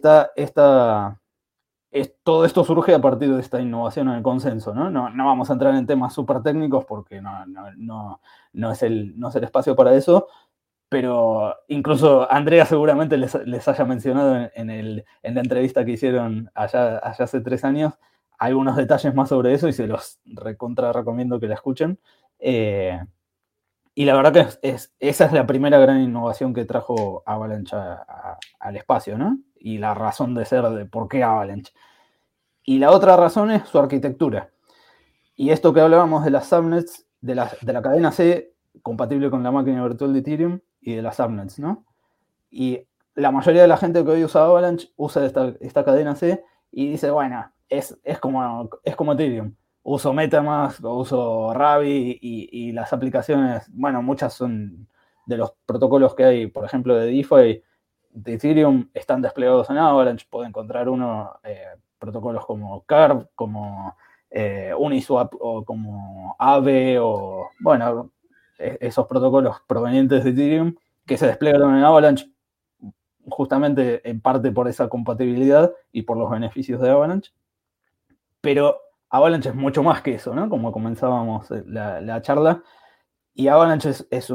todo esto surge a partir de esta innovación en el consenso, ¿no? No vamos a entrar en temas súper técnicos porque no es el espacio para eso, pero incluso Andrea seguramente les haya mencionado en la entrevista que hicieron allá hace 3 años algunos detalles más sobre eso, y se los recontra recomiendo que la escuchen. Y la verdad que esa es la primera gran innovación que trajo Avalanche al espacio, ¿no? Y la razón de ser de por qué Avalanche. Y la otra razón es su arquitectura. Y esto que hablábamos de las subnets, de la cadena C compatible con la máquina virtual de Ethereum, y de las subnets, ¿no? Y la mayoría de la gente que hoy usa Avalanche usa esta cadena C y dice, bueno, es como Ethereum. Uso MetaMask, uso Ravi, y las aplicaciones, bueno, muchas son de los protocolos que hay, por ejemplo, de DeFi de Ethereum, están desplegados en Avalanche. Puede encontrar protocolos como Curve, como Uniswap, o como Aave, o bueno, esos protocolos provenientes de Ethereum que se desplegaron en Avalanche justamente en parte por esa compatibilidad y por los beneficios de Avalanche. Pero Avalanche es mucho más que eso, ¿no? Como comenzábamos la charla. Y Avalanche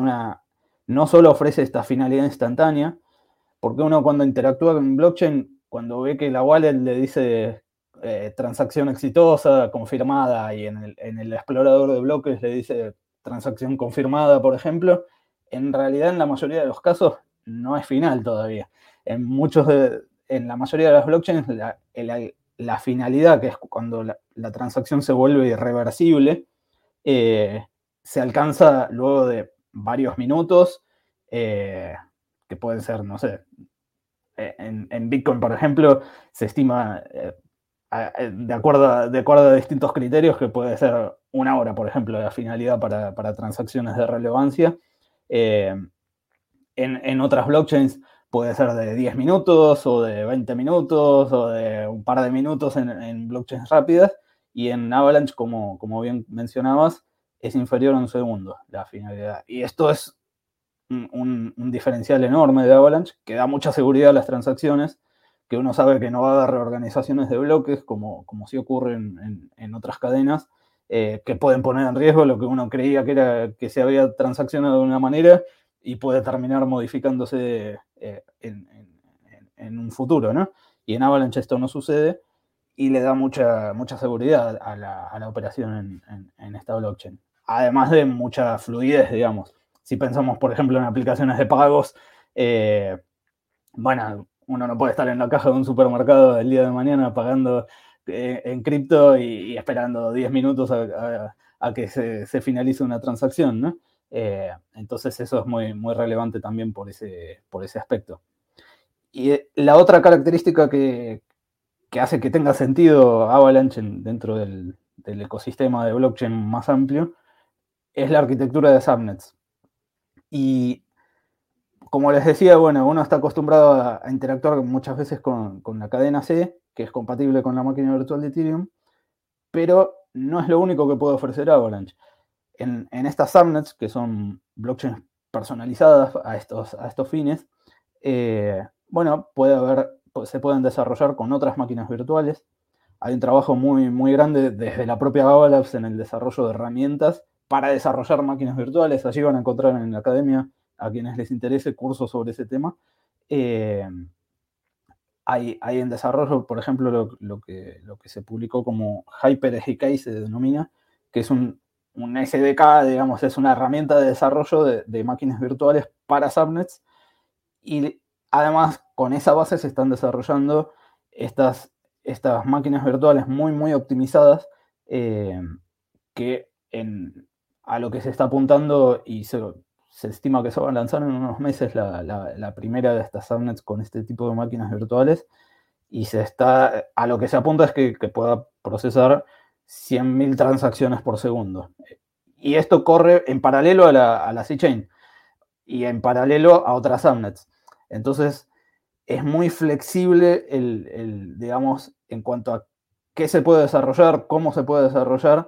no solo ofrece esta finalidad instantánea, porque uno cuando interactúa con blockchain, cuando ve que la wallet le dice transacción exitosa, confirmada, y en el explorador de bloques le dice transacción confirmada, por ejemplo, en realidad en la mayoría de los casos no es final todavía. En la mayoría de las blockchains la finalidad, que es cuando la transacción se vuelve irreversible, se alcanza luego de varios minutos, que pueden ser, no sé, en Bitcoin, por ejemplo, se estima, de acuerdo a distintos criterios, que puede ser 1 hora, por ejemplo, la finalidad para transacciones de relevancia. En otras blockchains puede ser de 10 minutos, o de 20 minutos, o de un par de minutos en blockchains rápidas, y en Avalanche, como bien mencionabas, es inferior a 1 segundo la finalidad. Y esto es un diferencial enorme de Avalanche, que da mucha seguridad a las transacciones, que uno sabe que no va a haber reorganizaciones de bloques, como sí ocurre en otras cadenas, que pueden poner en riesgo lo que uno creía que era que se había transaccionado de una manera, y puede terminar modificándose en un futuro, ¿no? Y en Avalanche esto no sucede, y le da mucha seguridad a la operación en esta blockchain. Además de mucha fluidez, digamos. si pensamos, por ejemplo, en aplicaciones de pagos, bueno, uno no puede estar en la caja de un supermercado el día de mañana pagando en cripto y esperando 10 minutos a que se finalice una transacción, ¿no? Entonces eso es muy, muy relevante también por ese aspecto. Y la otra característica que hace que tenga sentido Avalanche dentro del ecosistema de blockchain más amplio es la arquitectura de subnets. Y como les decía, bueno, uno está acostumbrado a interactuar muchas veces con la cadena C, que es compatible con la máquina virtual de Ethereum, pero no es lo único que puede ofrecer Avalanche. En estas subnets, que son blockchains personalizadas a estos fines, bueno, se pueden desarrollar con otras máquinas virtuales. Hay un trabajo muy, muy grande desde la propia Avalanche en el desarrollo de herramientas para desarrollar máquinas virtuales. Allí van a encontrar en la academia, a quienes les interese, cursos sobre ese tema. Hay en desarrollo, por ejemplo, lo que se publicó como HyperSDK, se denomina, que es un SDK, digamos, es una herramienta de desarrollo de máquinas virtuales para subnets. Y además, con esa base se están desarrollando estas máquinas virtuales muy, muy optimizadas, que a lo que se está apuntando, y se estima que se va a lanzar en unos meses la primera de estas subnets con este tipo de máquinas virtuales, y a lo que se apunta es que pueda procesar 100.000 transacciones por segundo. Y esto corre en paralelo a la C-Chain y en paralelo a otras subnets. Entonces, es muy flexible digamos, en cuanto a qué se puede desarrollar, cómo se puede desarrollar,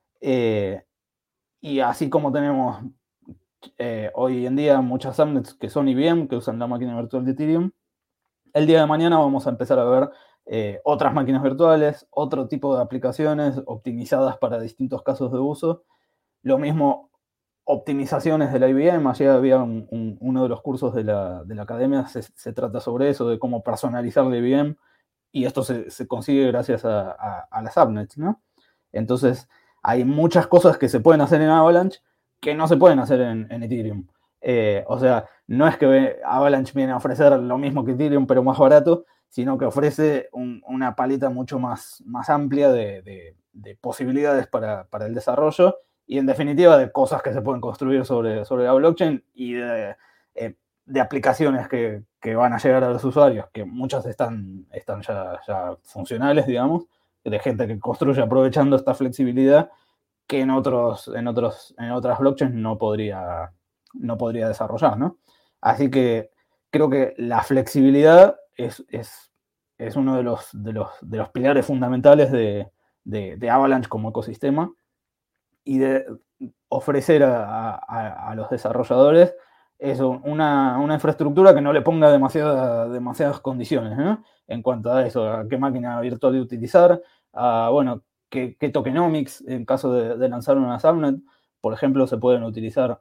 y así como tenemos hoy en día muchas subnets que son IBM, que usan la máquina virtual de Ethereum, el día de mañana vamos a empezar a ver otras máquinas virtuales, otro tipo de aplicaciones optimizadas para distintos casos de uso. Lo mismo, optimizaciones de la IBM. Ayer había uno de los cursos de la academia, se trata sobre eso, de cómo personalizar la IBM, y esto se consigue gracias a las subnets, ¿no? Entonces, hay muchas cosas que se pueden hacer en Avalanche que no se pueden hacer en Ethereum. O sea, no es que Avalanche viene a ofrecer lo mismo que Ethereum, pero más barato, sino que ofrece una paleta mucho más amplia de posibilidades para el desarrollo, y en definitiva de cosas que se pueden construir sobre la blockchain, y de aplicaciones que van a llegar a los usuarios, que muchas están ya funcionales, digamos, de gente que construye aprovechando esta flexibilidad que en otras blockchains no podría desarrollar, ¿no? Así que creo que la flexibilidad es uno de los pilares fundamentales de Avalanche como ecosistema, y de ofrecer a los desarrolladores eso, una infraestructura que no le ponga demasiadas condiciones, ¿no? En cuanto a eso, a qué máquina virtual de utilizar, a, bueno, qué tokenomics en caso de lanzar una subnet. Por ejemplo, se puede utilizar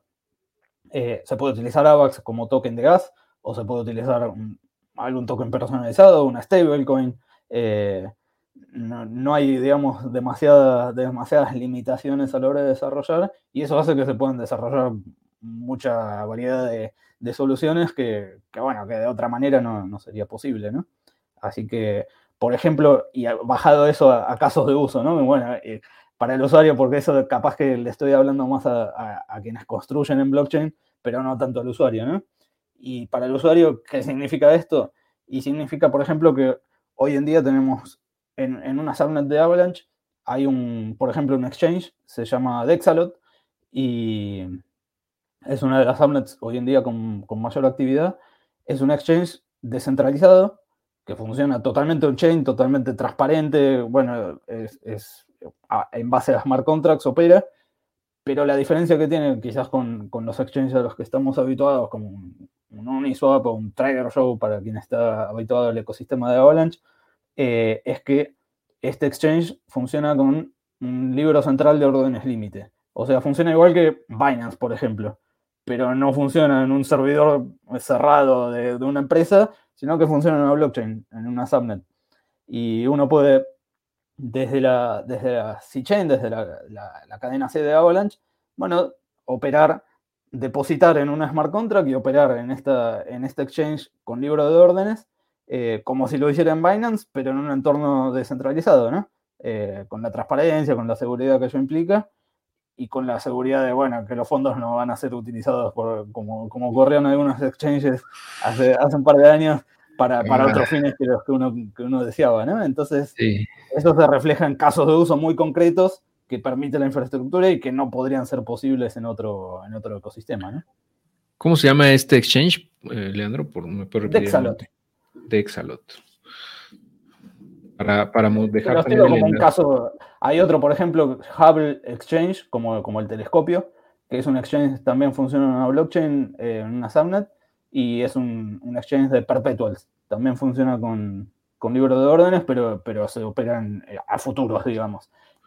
AVAX como token de gas, o se puede utilizar algún token personalizado, una stablecoin. No hay, digamos, demasiadas limitaciones a la hora de desarrollar, y eso hace que se puedan desarrollar mucha variedad de soluciones que, bueno, que de otra manera no sería posible, ¿no? Así que, por ejemplo, y bajado eso a casos de uso, ¿no? Bueno, para el usuario, porque eso capaz que le estoy hablando más a quienes construyen en blockchain, pero no tanto al usuario, ¿no? Y para el usuario, ¿qué significa esto? Y significa, por ejemplo, que hoy en día tenemos en una subnet de Avalanche, hay por ejemplo, un exchange, se llama Dexalot, y es una de las subnets hoy en día con mayor actividad. Es un exchange descentralizado que funciona totalmente on-chain, totalmente transparente. Bueno, en base a smart contracts opera, pero la diferencia que tiene quizás con los exchanges a los que estamos habituados, como un Uniswap o un TraderShow para quien está habituado al ecosistema de Avalanche, es que este exchange funciona con un libro central de órdenes límite. O sea, funciona igual que Binance, por ejemplo, pero no funciona en un servidor cerrado de una empresa, sino que funciona en una blockchain, en una subnet. Y uno puede, desde la C-Chain, desde la cadena C de Avalanche, bueno, operar depositar en una smart contract y operar en este exchange con libro de órdenes, como si lo hiciera en Binance, pero en un entorno descentralizado, ¿no? Con la transparencia, con la seguridad que ello implica, y con la seguridad de, bueno, que los fondos no van a ser utilizados como ocurrieron en algunos exchanges hace un par de años para otros fines que los que uno deseaba, ¿no? Entonces, sí, eso se refleja en casos de uso muy concretos que permite la infraestructura y que no podrían ser posibles en otro ecosistema, ¿no? ¿Cómo se llama este exchange, Leandro? ¿Me puedes repetir el nombre? Dexalot. Para dejar también como un caso. Hay otro, por ejemplo, Hubble Exchange, como el telescopio, que es un exchange, también funciona en una blockchain, en una subnet, y es un exchange de perpetuals. También funciona con libro de órdenes, pero se operan a futuros, digamos.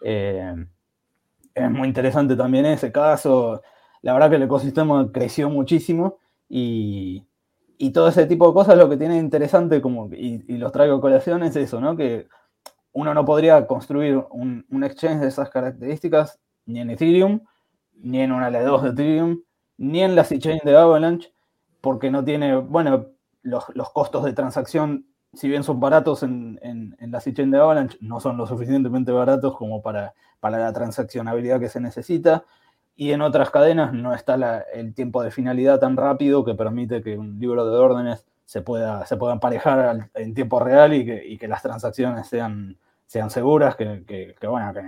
Es muy interesante también ese caso. La verdad que el ecosistema creció muchísimo y todo ese tipo de cosas lo que tiene interesante, y los traigo a colación, es eso, ¿no? Que uno no podría construir un exchange de esas características ni en Ethereum, ni en una L2 de Ethereum, ni en la C-Chain de Avalanche, porque no tiene, bueno, los costos de transacción, si bien son baratos en la C-Chain de Avalanche, no son lo suficientemente baratos como para la transaccionabilidad que se necesita. Y en otras cadenas no está el tiempo de finalidad tan rápido que permite que un libro de órdenes se pueda emparejar en tiempo real y que las transacciones sean seguras, que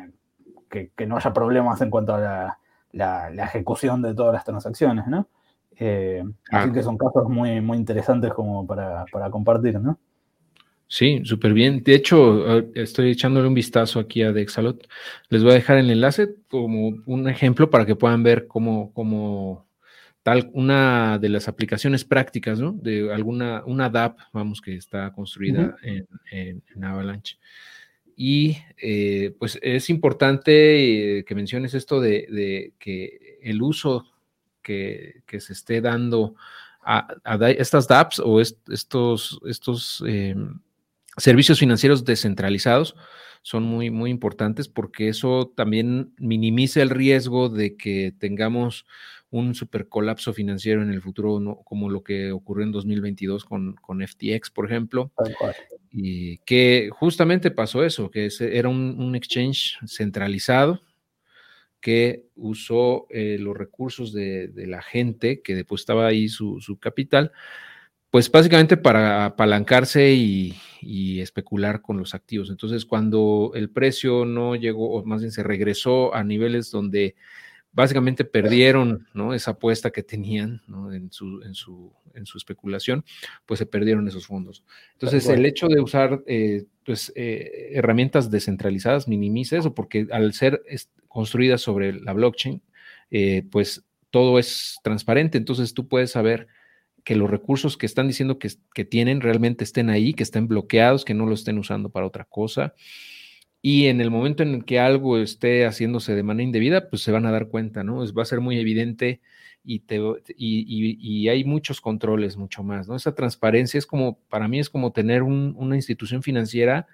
no haya problemas en cuanto a la ejecución de todas las transacciones, ¿no? Así que son casos muy, muy interesantes como para compartir, ¿no? Sí, súper bien. De hecho, estoy echándole un vistazo aquí a Dexalot. Les voy a dejar el enlace como un ejemplo para que puedan ver cómo tal una de las aplicaciones prácticas, ¿no? De una DApp, vamos, que está construida en Avalanche. Y pues es importante que menciones esto de que el uso que se esté dando a estas dApps o estos servicios financieros descentralizados son muy, muy importantes porque eso también minimiza el riesgo de que tengamos un supercolapso financiero en el futuro, ¿no? Como lo que ocurrió en 2022 con FTX, por ejemplo, y que justamente pasó eso, que era un exchange centralizado que usó los recursos de la gente que depositaba ahí su capital, pues básicamente para apalancarse y especular con los activos. Entonces, cuando el precio no llegó, o más bien se regresó a niveles donde básicamente perdieron, ¿no? Esa apuesta que tenían, ¿no? en su especulación, pues se perdieron esos fondos. Entonces, el hecho de usar herramientas descentralizadas minimiza eso, porque al ser construidas sobre la blockchain, pues todo es transparente. Entonces, tú puedes saber que los recursos que están diciendo que tienen realmente estén ahí, que estén bloqueados, que no lo estén usando para otra cosa. Y en el momento en el que algo esté haciéndose de manera indebida, pues se van a dar cuenta, ¿no? Va a ser muy evidente y hay muchos controles, mucho más, ¿no? Esa transparencia es como, para mí es como tener una institución financiera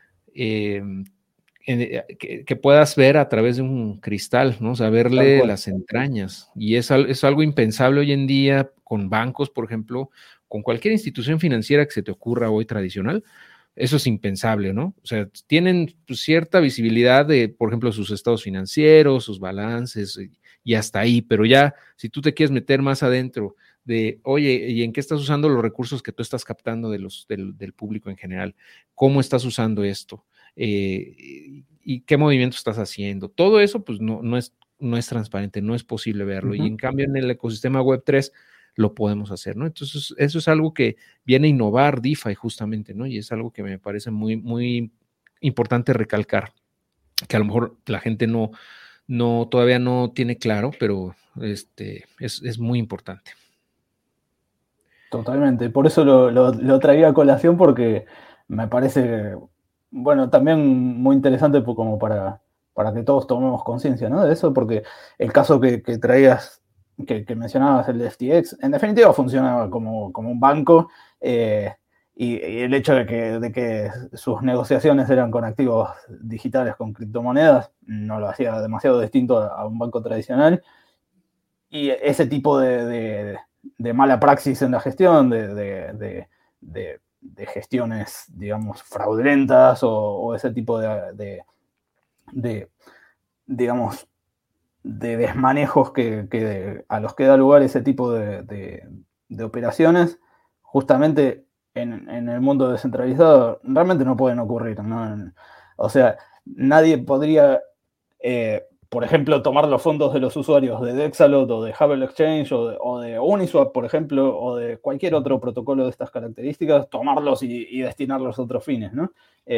que puedas ver a través de un cristal, ¿no? Saberle las entrañas. Y es algo impensable hoy en día con bancos, por ejemplo, con cualquier institución financiera que se te ocurra hoy tradicional. Eso es impensable, ¿no? O sea, tienen cierta visibilidad de, por ejemplo, sus estados financieros, sus balances y hasta ahí, pero ya si tú te quieres meter más adentro de, oye, ¿y en qué estás usando los recursos que tú estás captando del público en general? ¿Cómo estás usando esto? ¿Y qué movimiento estás haciendo? Todo eso, pues no es transparente, no es posible verlo. Y en cambio, en el ecosistema Web3 lo podemos hacer, ¿no? Entonces, eso es algo que viene a innovar DeFi justamente, ¿no? Y es algo que me parece muy, muy importante recalcar, que a lo mejor la gente todavía no tiene claro, pero es muy importante. Totalmente, por eso lo traía a colación porque me parece, bueno, también muy interesante como para que todos tomemos conciencia, ¿no? De eso, porque el caso que traías, que mencionabas, el de FTX, en definitiva funcionaba como un banco, y el hecho de que sus negociaciones eran con activos digitales, con criptomonedas, no lo hacía demasiado distinto a un banco tradicional. y ese tipo de mala praxis en la gestión, de gestiones, digamos, fraudulentas o ese tipo digamos, de desmanejos a los que da lugar ese tipo de operaciones, justamente en el mundo descentralizado realmente no pueden ocurrir, ¿no? O sea, nadie podría, por ejemplo, tomar los fondos de los usuarios de Dexalot o de Hubble Exchange o de Uniswap, por ejemplo, o de cualquier otro protocolo de estas características, tomarlos y destinarlos a otros fines, ¿no?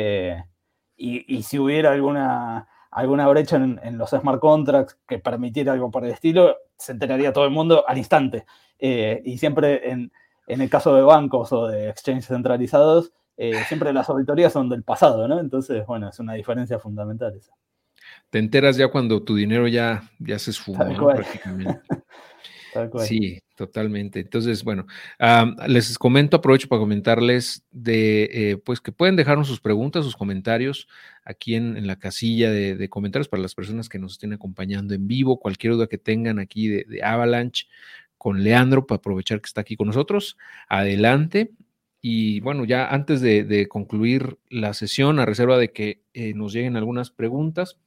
Y si hubiera alguna brecha en los smart contracts que permitiera algo por el estilo, se enteraría todo el mundo al instante. Y siempre en el caso de bancos o de exchanges centralizados, siempre las auditorías son del pasado, ¿no? Entonces, bueno, es una diferencia fundamental esa. Te enteras ya cuando tu dinero ya se esfumó, Tal ¿no? cual. Prácticamente. Tal cual. Sí, totalmente. Entonces, bueno, les comento, aprovecho para comentarles pues que pueden dejarnos sus preguntas, sus comentarios aquí en la casilla de comentarios para las personas que nos estén acompañando en vivo, cualquier duda que tengan aquí de Avalanche con Leandro, para aprovechar que está aquí con nosotros. Adelante. Y bueno, ya antes de concluir la sesión, a reserva de que nos lleguen algunas preguntas,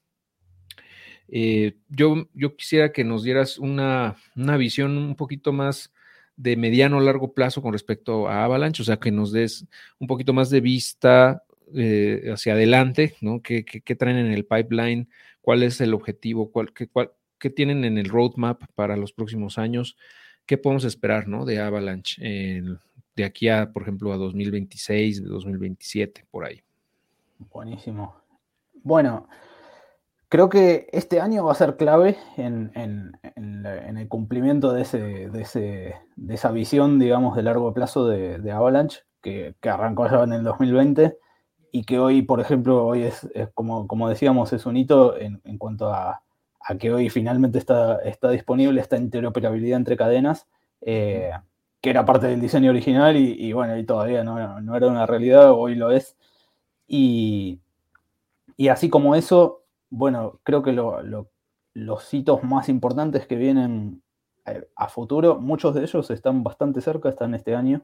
yo quisiera que nos dieras una visión un poquito más de mediano o largo plazo con respecto a Avalanche, o sea, que nos des un poquito más de vista hacia adelante, ¿no? ¿Qué traen en el pipeline? ¿Cuál es el objetivo? ¿Qué tienen en el roadmap para los próximos años? ¿Qué podemos esperar, ¿no? De Avalanche de aquí a, por ejemplo, a 2026, 2027, por ahí. Buenísimo. Bueno, creo que este año va a ser clave en el cumplimiento de esa visión, digamos, de largo plazo de Avalanche, que arrancó ya en el 2020 y que hoy, por ejemplo, hoy es como decíamos, es un hito en cuanto a que hoy finalmente está disponible esta interoperabilidad entre cadenas, que era parte del diseño original y bueno, y todavía no era una realidad, hoy lo es. Y así como eso, bueno, creo que los hitos más importantes que vienen a futuro, muchos de ellos están bastante cerca, están este año,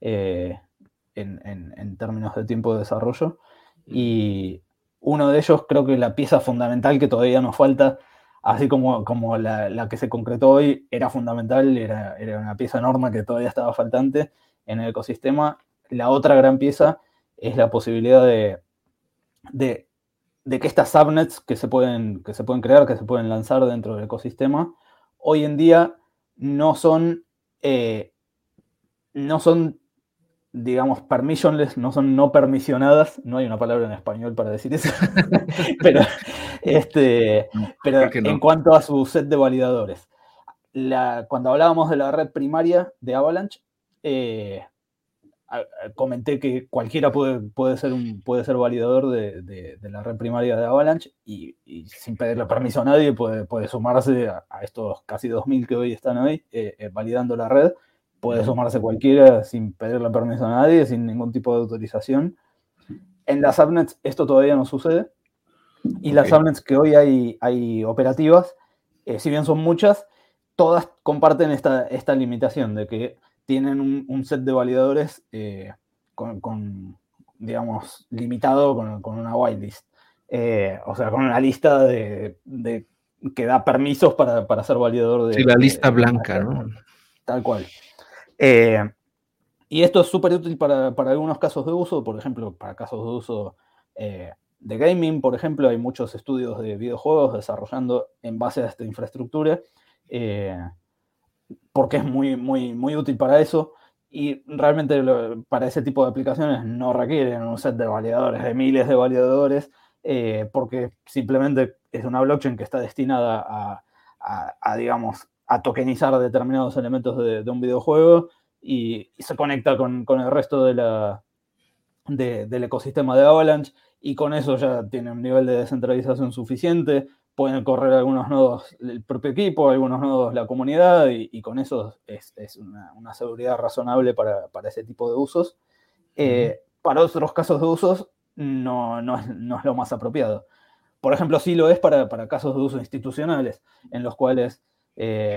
en términos de tiempo de desarrollo. Y uno de ellos, creo que la pieza fundamental que todavía nos falta, así como la que se concretó hoy, era fundamental, era una pieza enorme que todavía estaba faltante en el ecosistema. La otra gran pieza es la posibilidad de que estas subnets que se pueden crear, que se pueden lanzar dentro del ecosistema, hoy en día no son, digamos, permissionless, no son no permisionadas, no hay una palabra en español para decir eso, pero, pero no. En cuanto a su set de validadores. Cuando hablábamos de la red primaria de Avalanche, comenté que cualquiera puede ser validador de la red primaria de Avalanche y sin pedirle permiso a nadie puede sumarse a estos casi 2.000 que hoy están validando la red. Puede sumarse cualquiera sin pedirle permiso a nadie, sin ningún tipo de autorización. En las subnets esto todavía no sucede. Y las subnets que hoy hay operativas, si bien son muchas, todas comparten esta limitación de que tienen un set de validadores digamos, limitado con una whitelist. O sea, con una lista que da permisos para ser validador de... Sí, la lista blanca, ¿no? Tal cual. Y esto es súper útil para algunos casos de uso, por ejemplo, para casos de uso de gaming, por ejemplo, hay muchos estudios de videojuegos desarrollando en base a esta infraestructura, porque es muy, muy, muy útil para eso. Y realmente para ese tipo de aplicaciones no requieren un set de validadores, de miles de validadores, porque simplemente es una blockchain que está destinada digamos, a tokenizar determinados elementos de un videojuego y se conecta con el resto del ecosistema de Avalanche, y con eso ya tiene un nivel de descentralización suficiente. Pueden correr algunos nodos el propio equipo, algunos nodos la comunidad, y con eso es una seguridad razonable para ese tipo de usos. Para otros casos de usos no es lo más apropiado. Por ejemplo, sí lo es para casos de uso institucionales, en los cuales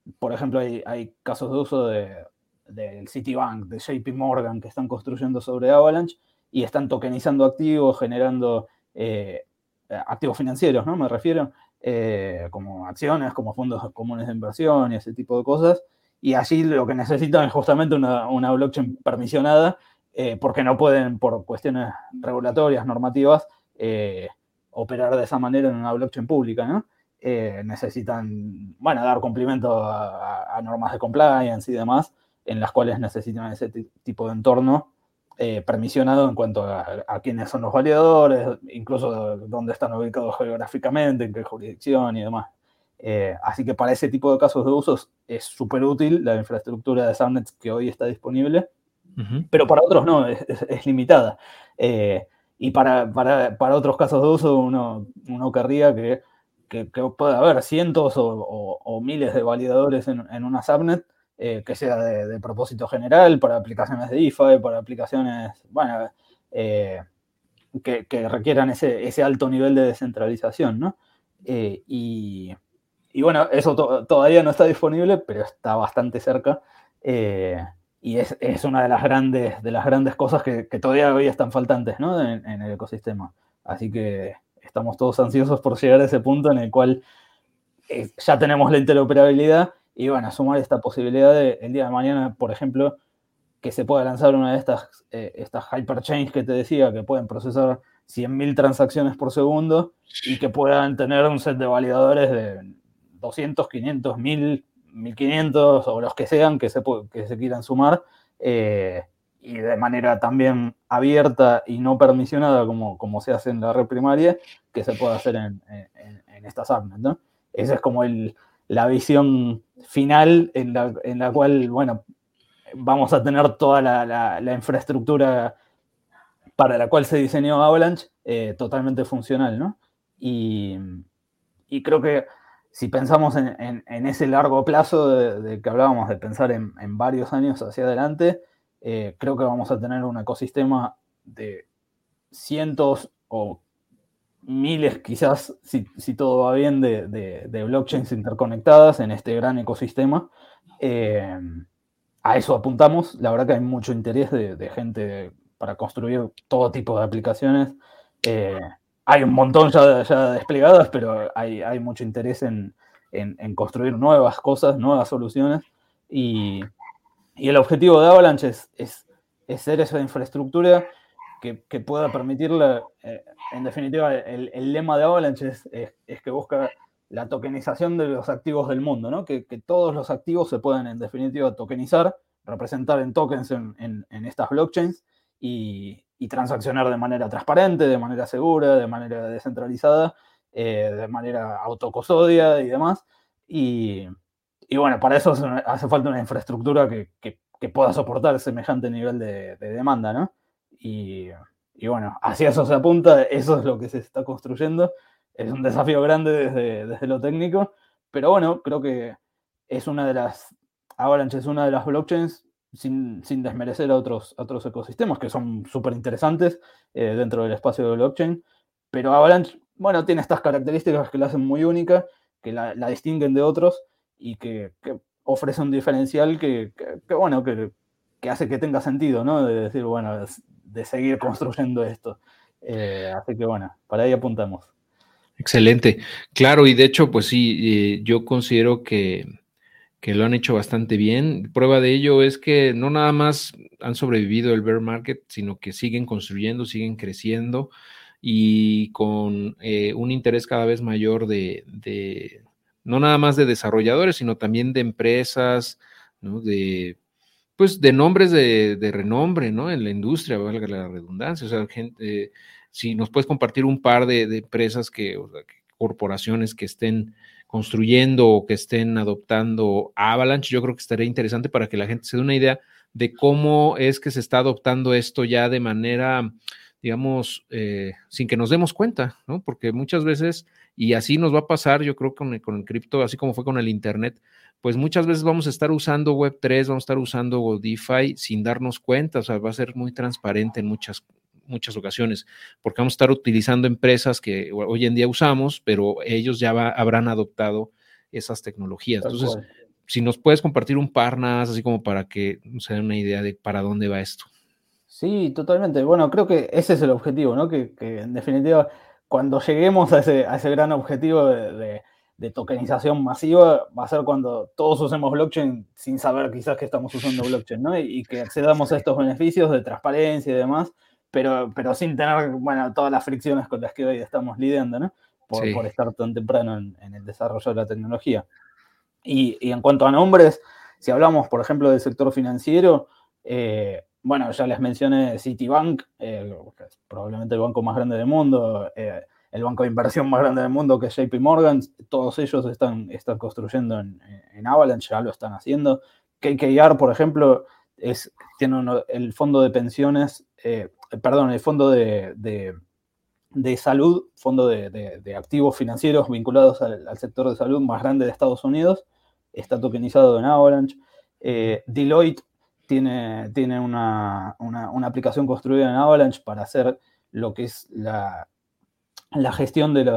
Por ejemplo, hay casos de uso del Citibank, de JP Morgan, que están construyendo sobre Avalanche y están tokenizando activos, generando activos financieros, ¿no? Me refiero, como acciones, como fondos comunes de inversión y ese tipo de cosas. Y allí lo que necesitan es justamente una blockchain permisionada, porque no pueden, por cuestiones regulatorias, normativas, operar de esa manera en una blockchain pública, ¿no? Necesitan, bueno, dar cumplimiento a normas de compliance y demás, en las cuales necesitan ese tipo de entorno permisionado en cuanto a quiénes son los validadores, incluso dónde están ubicados geográficamente, en qué jurisdicción y demás. Así que para ese tipo de casos de usos es súper útil la infraestructura de Subnet que hoy está disponible, pero para otros no, es limitada. Y para otros casos de uso uno querría que pueda haber cientos o miles de validadores en una subnet, que sea de propósito general, para aplicaciones de DeFi, para aplicaciones, bueno, que requieran ese alto nivel de descentralización, ¿no? Y bueno, eso todavía no está disponible, pero está bastante cerca. Y es una de las grandes cosas que todavía hoy están faltantes, ¿no? En el ecosistema. Así que estamos todos ansiosos por llegar a ese punto en el cual ya tenemos la interoperabilidad y bueno, sumar esta posibilidad de el día de mañana, por ejemplo, que se pueda lanzar una de estas hyperchains que te decía, que pueden procesar 100.000 transacciones por segundo y que puedan tener un set de validadores de 200, 500, 1000, 1500 o los que sean que se quieran sumar, y de manera también abierta y no permisionada como se hace en la red primaria, que se pueda hacer en estas subnets, ¿no? Esa es como la visión final en la cual, bueno, vamos a tener toda la infraestructura para la cual se diseñó Avalanche totalmente funcional, ¿no? Y creo que si pensamos en ese largo plazo de que hablábamos, de pensar en varios años hacia adelante, creo que vamos a tener un ecosistema de cientos o miles, quizás, si todo va bien, de blockchains interconectadas en este gran ecosistema. A eso apuntamos. La verdad que hay mucho interés de gente para construir todo tipo de aplicaciones. Hay un montón ya desplegadas, pero hay mucho interés en construir nuevas cosas, nuevas soluciones. Y el objetivo de Avalanche es ser esa infraestructura que pueda permitirle, en definitiva, el lema de Avalanche es que busca la tokenización de los activos del mundo, ¿no? Que todos los activos se puedan, en definitiva, tokenizar, representar en tokens en estas blockchains y transaccionar de manera transparente, de manera segura, de manera descentralizada, de manera autocustodia y demás. Y bueno, para eso hace falta una infraestructura que pueda soportar semejante nivel de demanda, ¿no? Y, bueno, hacia eso se apunta, eso es lo que se está construyendo. Es un desafío grande desde lo técnico, pero bueno, creo que es una de las, Avalanche es una de las blockchains, sin desmerecer a otros ecosistemas que son súper interesantes dentro del espacio de blockchain, pero Avalanche, bueno, tiene estas características que la hacen muy única, que la distinguen de otros y que ofrece un diferencial bueno, que hace que tenga sentido, ¿no? De decir, bueno, de seguir construyendo esto. Así que bueno, para ahí apuntamos. Excelente. Claro, y de hecho, pues sí, yo considero que lo han hecho bastante bien. Prueba de ello es que no nada más han sobrevivido el bear market, sino que siguen construyendo, siguen creciendo y con un interés cada vez mayor de no nada más de desarrolladores, sino también de empresas, ¿no? Pues de nombres de renombre, ¿no? En la industria, valga la redundancia. O sea, gente, si nos puedes compartir un par de empresas corporaciones que estén construyendo o que estén adoptando Avalanche, yo creo que estaría interesante para que la gente se dé una idea de cómo es que se está adoptando esto ya de manera, digamos, sin que nos demos cuenta, ¿no? Porque muchas veces, y así nos va a pasar, yo creo, con el cripto, así como fue con el Internet, pues muchas veces vamos a estar usando Web3, vamos a estar usando DeFi sin darnos cuenta, o sea, va a ser muy transparente en muchas ocasiones, porque vamos a estar utilizando empresas que hoy en día usamos, pero ellos ya habrán adoptado esas tecnologías. Entonces, si nos puedes compartir un par nada más, así como para que se den una idea de para dónde va esto. Sí, totalmente. Bueno, creo que ese es el objetivo, ¿no? Que en definitiva, cuando lleguemos a ese gran objetivo de tokenización masiva, va a ser cuando todos usemos blockchain sin saber quizás que estamos usando blockchain, ¿no? Y que accedamos a estos beneficios de transparencia y demás, pero sin tener, bueno, todas las fricciones con las que hoy estamos lidiando, ¿no? Por estar tan temprano en el desarrollo de la tecnología. Y en cuanto a nombres, si hablamos, por ejemplo, del sector financiero, bueno, ya les mencioné Citibank, probablemente el banco más grande del mundo, el banco de inversión más grande del mundo, que es JP Morgan. Todos ellos están construyendo en Avalanche, ya lo están haciendo. KKR, por ejemplo, tiene el fondo de pensiones, el fondo de salud, fondo de activos financieros vinculados al sector de salud más grande de Estados Unidos, está tokenizado en Avalanche. Deloitte tiene una aplicación construida en Avalanche para hacer lo que es la gestión de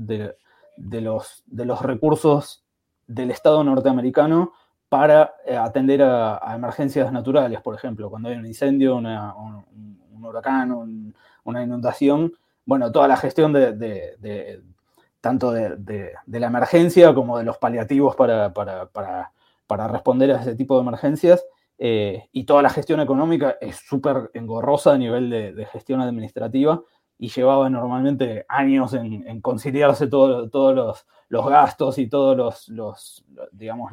los recursos del Estado norteamericano para atender a emergencias naturales, por ejemplo, cuando hay un incendio, un huracán, una inundación. Bueno, toda la gestión tanto de la emergencia como de los paliativos para responder a ese tipo de emergencias. Y toda la gestión económica es súper engorrosa a nivel de gestión administrativa y llevaba normalmente años en conciliarse todos los gastos y todos digamos,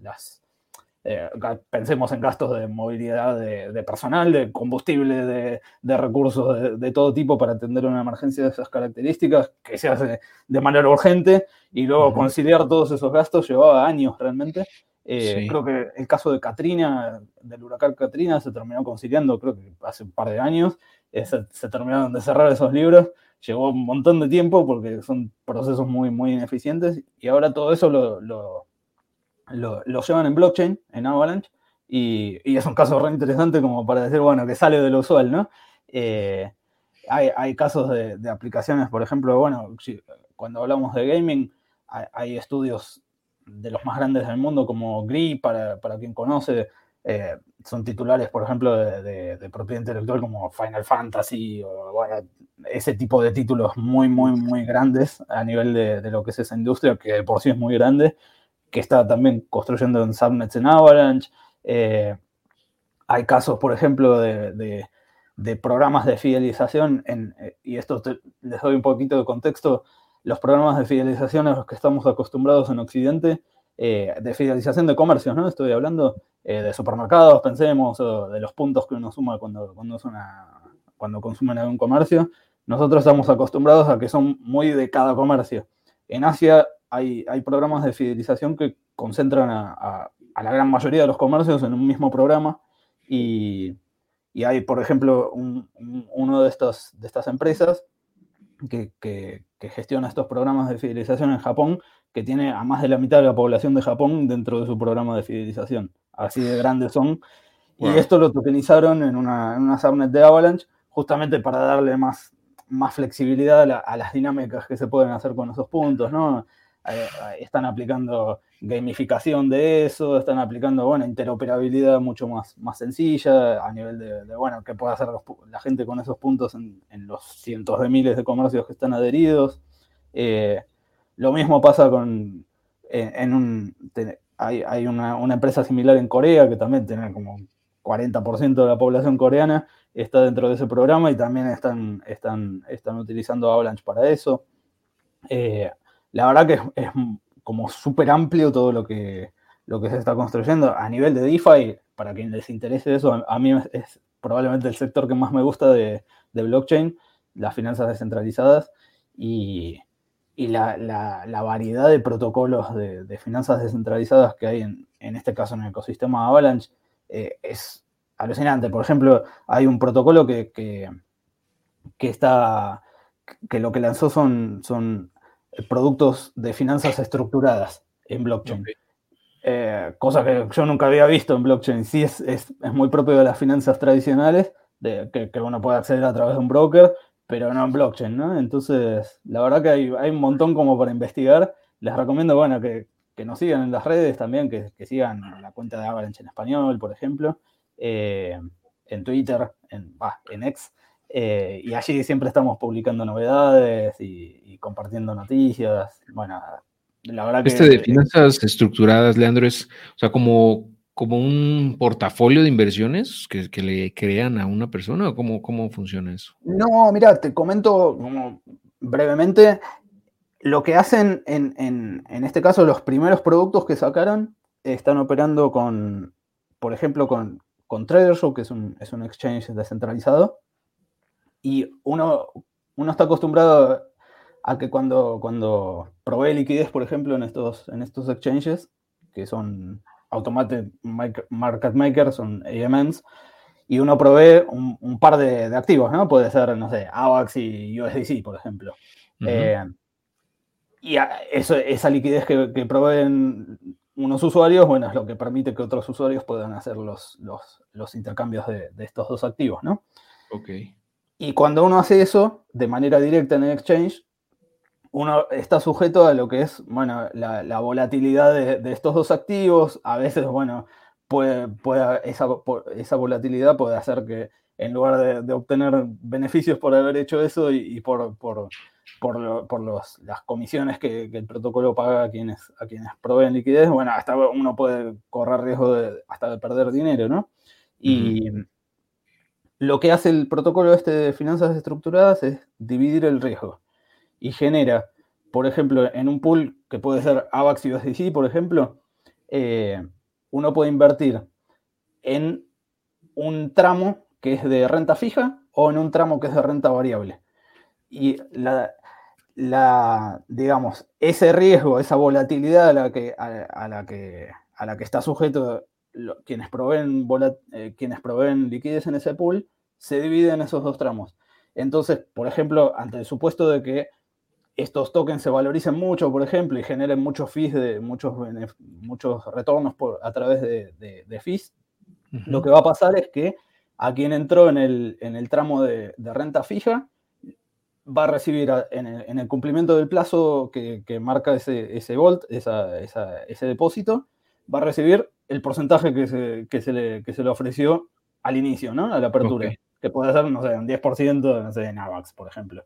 pensemos en gastos de movilidad de personal, de combustible, de recursos de todo tipo para atender una emergencia de esas características que se hace de manera urgente, y luego conciliar todos esos gastos llevaba años realmente. Creo que el caso de Katrina, del huracán Katrina, se terminó conciliando, creo que hace un par de años, se terminaron de cerrar esos libros. Llevó un montón de tiempo porque son procesos muy, muy ineficientes, y ahora todo eso lo llevan en blockchain, en Avalanche, y es un caso re interesante como para decir, bueno, que sale de lo usual, ¿no? Hay casos de aplicaciones, por ejemplo, bueno, cuando hablamos de gaming, hay estudios de los más grandes del mundo como GRI, para quien conoce, son titulares, por ejemplo, de propiedad intelectual como Final Fantasy, o bueno, ese tipo de títulos muy, muy, muy grandes a nivel de lo que es esa industria, que por sí es muy grande, que está también construyendo en subnets en Avalanche. Hay casos, por ejemplo, de programas de fidelización, y esto les doy un poquito de contexto. Los programas de fidelización a los que estamos acostumbrados en Occidente, de fidelización de comercios, ¿no? Estoy hablando de supermercados, pensemos, o de los puntos que uno suma cuando consumen algún comercio. Nosotros estamos acostumbrados a que son muy de cada comercio. En Asia hay programas de fidelización que concentran a la gran mayoría de los comercios en un mismo programa, y hay, por ejemplo, uno de estas empresas que gestiona estos programas de fidelización en Japón, que tiene a más de la mitad de la población de Japón dentro de su programa de fidelización. Así de grandes son. Wow. Y esto lo tokenizaron en una subnet de Avalanche, justamente para darle más flexibilidad a las dinámicas que se pueden hacer con esos puntos, ¿no? Están aplicando gamificación de eso, están aplicando, bueno, interoperabilidad mucho más sencilla a nivel de bueno, qué puede hacer la gente con esos puntos en los cientos de miles de comercios que están adheridos. Lo mismo pasa hay una empresa similar en Corea, que también tiene como 40% de la población coreana, está dentro de ese programa, y también están utilizando Avalanche para eso. La verdad que es como súper amplio todo lo que se está construyendo. A nivel de DeFi, para quien les interese eso, a mí es probablemente el sector que más me gusta de blockchain, las finanzas descentralizadas, y la variedad de protocolos de finanzas descentralizadas que hay en este caso en el ecosistema Avalanche es alucinante. Por ejemplo, hay un protocolo que lo que lanzó son productos de finanzas estructuradas en blockchain. Okay. Cosa que yo nunca había visto en blockchain. Sí, es muy propio de las finanzas tradicionales, que uno puede acceder a través de un broker, pero no en blockchain, ¿no? Entonces, la verdad que hay un montón como para investigar. Les recomiendo, bueno, que nos sigan en las redes también, que sigan la cuenta de Avalanche en español, por ejemplo, en Twitter, en X, y allí siempre estamos publicando novedades y compartiendo noticias. Bueno, la verdad que... De finanzas estructuradas, Leandro, es, o sea, como un portafolio de inversiones que le crean a una persona, o cómo funciona eso. No, mira, te comento como brevemente lo que hacen en este caso. Los primeros productos que sacaron están operando por ejemplo, con TraderShow, que es un exchange descentralizado, y uno está acostumbrado a que cuando provee liquidez, por ejemplo, en estos exchanges, que son Automated Market Makers, son AMMs, y uno provee un par de activos, ¿no? Puede ser, no sé, AVAX y USDC, por ejemplo. Y esa liquidez que proveen unos usuarios, bueno, es lo que permite que otros usuarios puedan hacer los intercambios de estos dos activos, ¿no? Ok. Y cuando uno hace eso de manera directa en el exchange, uno está sujeto a lo que es, bueno, la volatilidad de estos dos activos. A veces, bueno, esa volatilidad puede hacer que en lugar de obtener beneficios por haber hecho eso y por las comisiones que el protocolo paga a quienes proveen liquidez, bueno, hasta uno puede correr riesgo hasta de perder dinero, ¿no? Y lo que hace el protocolo de finanzas estructuradas es dividir el riesgo y genera, por ejemplo, en un pool que puede ser AVAX y USDC, por ejemplo, uno puede invertir en un tramo que es de renta fija o en un tramo que es de renta variable. Y digamos, ese riesgo, esa volatilidad a la que está sujeto quienes proveen liquidez en ese pool, se divide en esos dos tramos. Entonces, por ejemplo, ante el supuesto de que estos tokens se valoricen mucho, por ejemplo, y generen muchos fees, muchos retornos a través de fees, lo que va a pasar es que a quien entró en el tramo de renta fija va a recibir en el cumplimiento del plazo que marca ese volt, ese depósito, va a recibir el porcentaje que se le ofreció al inicio, ¿no? A la apertura, que puede ser, no sé, un 10%, no sé, en AVAX, por ejemplo.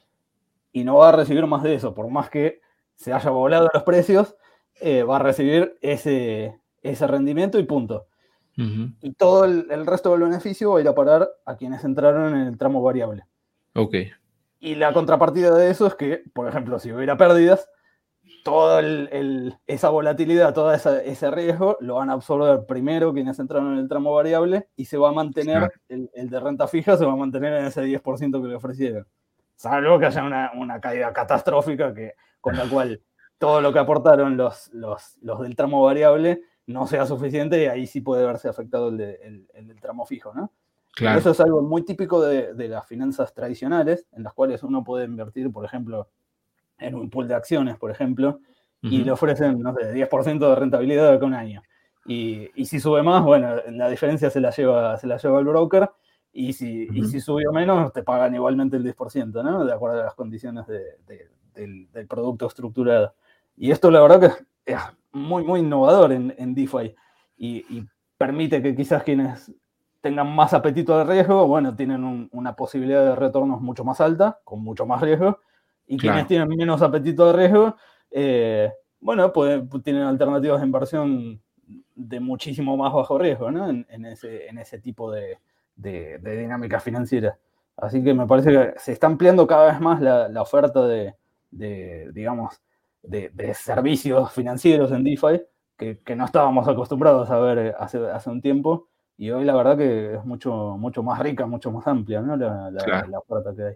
Y no va a recibir más de eso, por más que se haya volado los precios, va a recibir ese rendimiento y punto. Y todo el resto del beneficio va a ir a parar a quienes entraron en el tramo variable. Ok. Y la contrapartida de eso es que, por ejemplo, si hubiera pérdidas, toda esa volatilidad, todo ese riesgo, lo van a absorber primero quienes entraron en el tramo variable y se va a mantener, el de renta fija se va a mantener en ese 10% que le ofrecieron. Salvo que haya una caída catastrófica con la cual todo lo que aportaron los del tramo variable no sea suficiente, y ahí sí puede verse afectado el del tramo fijo, ¿no? Claro. Eso es algo muy típico de las finanzas tradicionales, en las cuales uno puede invertir, por ejemplo, en un pool de acciones, por ejemplo, y le ofrecen, no sé, 10% de rentabilidad de acá a un año. Y si sube más, bueno, la diferencia se la lleva el broker, y si subió menos, te pagan igualmente el 10%, ¿no? De acuerdo a las condiciones del producto estructurado. Y esto, la verdad, que es muy, muy innovador en DeFi, y permite que quizás quienes tengan más apetito de riesgo, bueno, tienen una posibilidad de retornos mucho más alta, con mucho más riesgo, y quienes tienen menos apetito de riesgo, bueno, tienen alternativas de inversión de muchísimo más bajo riesgo, ¿no? En ese tipo de dinámica financiera. Así que me parece que se está ampliando cada vez más la oferta digamos, de servicios financieros en DeFi, que no estábamos acostumbrados a ver hace un tiempo, y hoy la verdad que es mucho, mucho más rica, mucho más amplia, ¿no? La oferta que hay.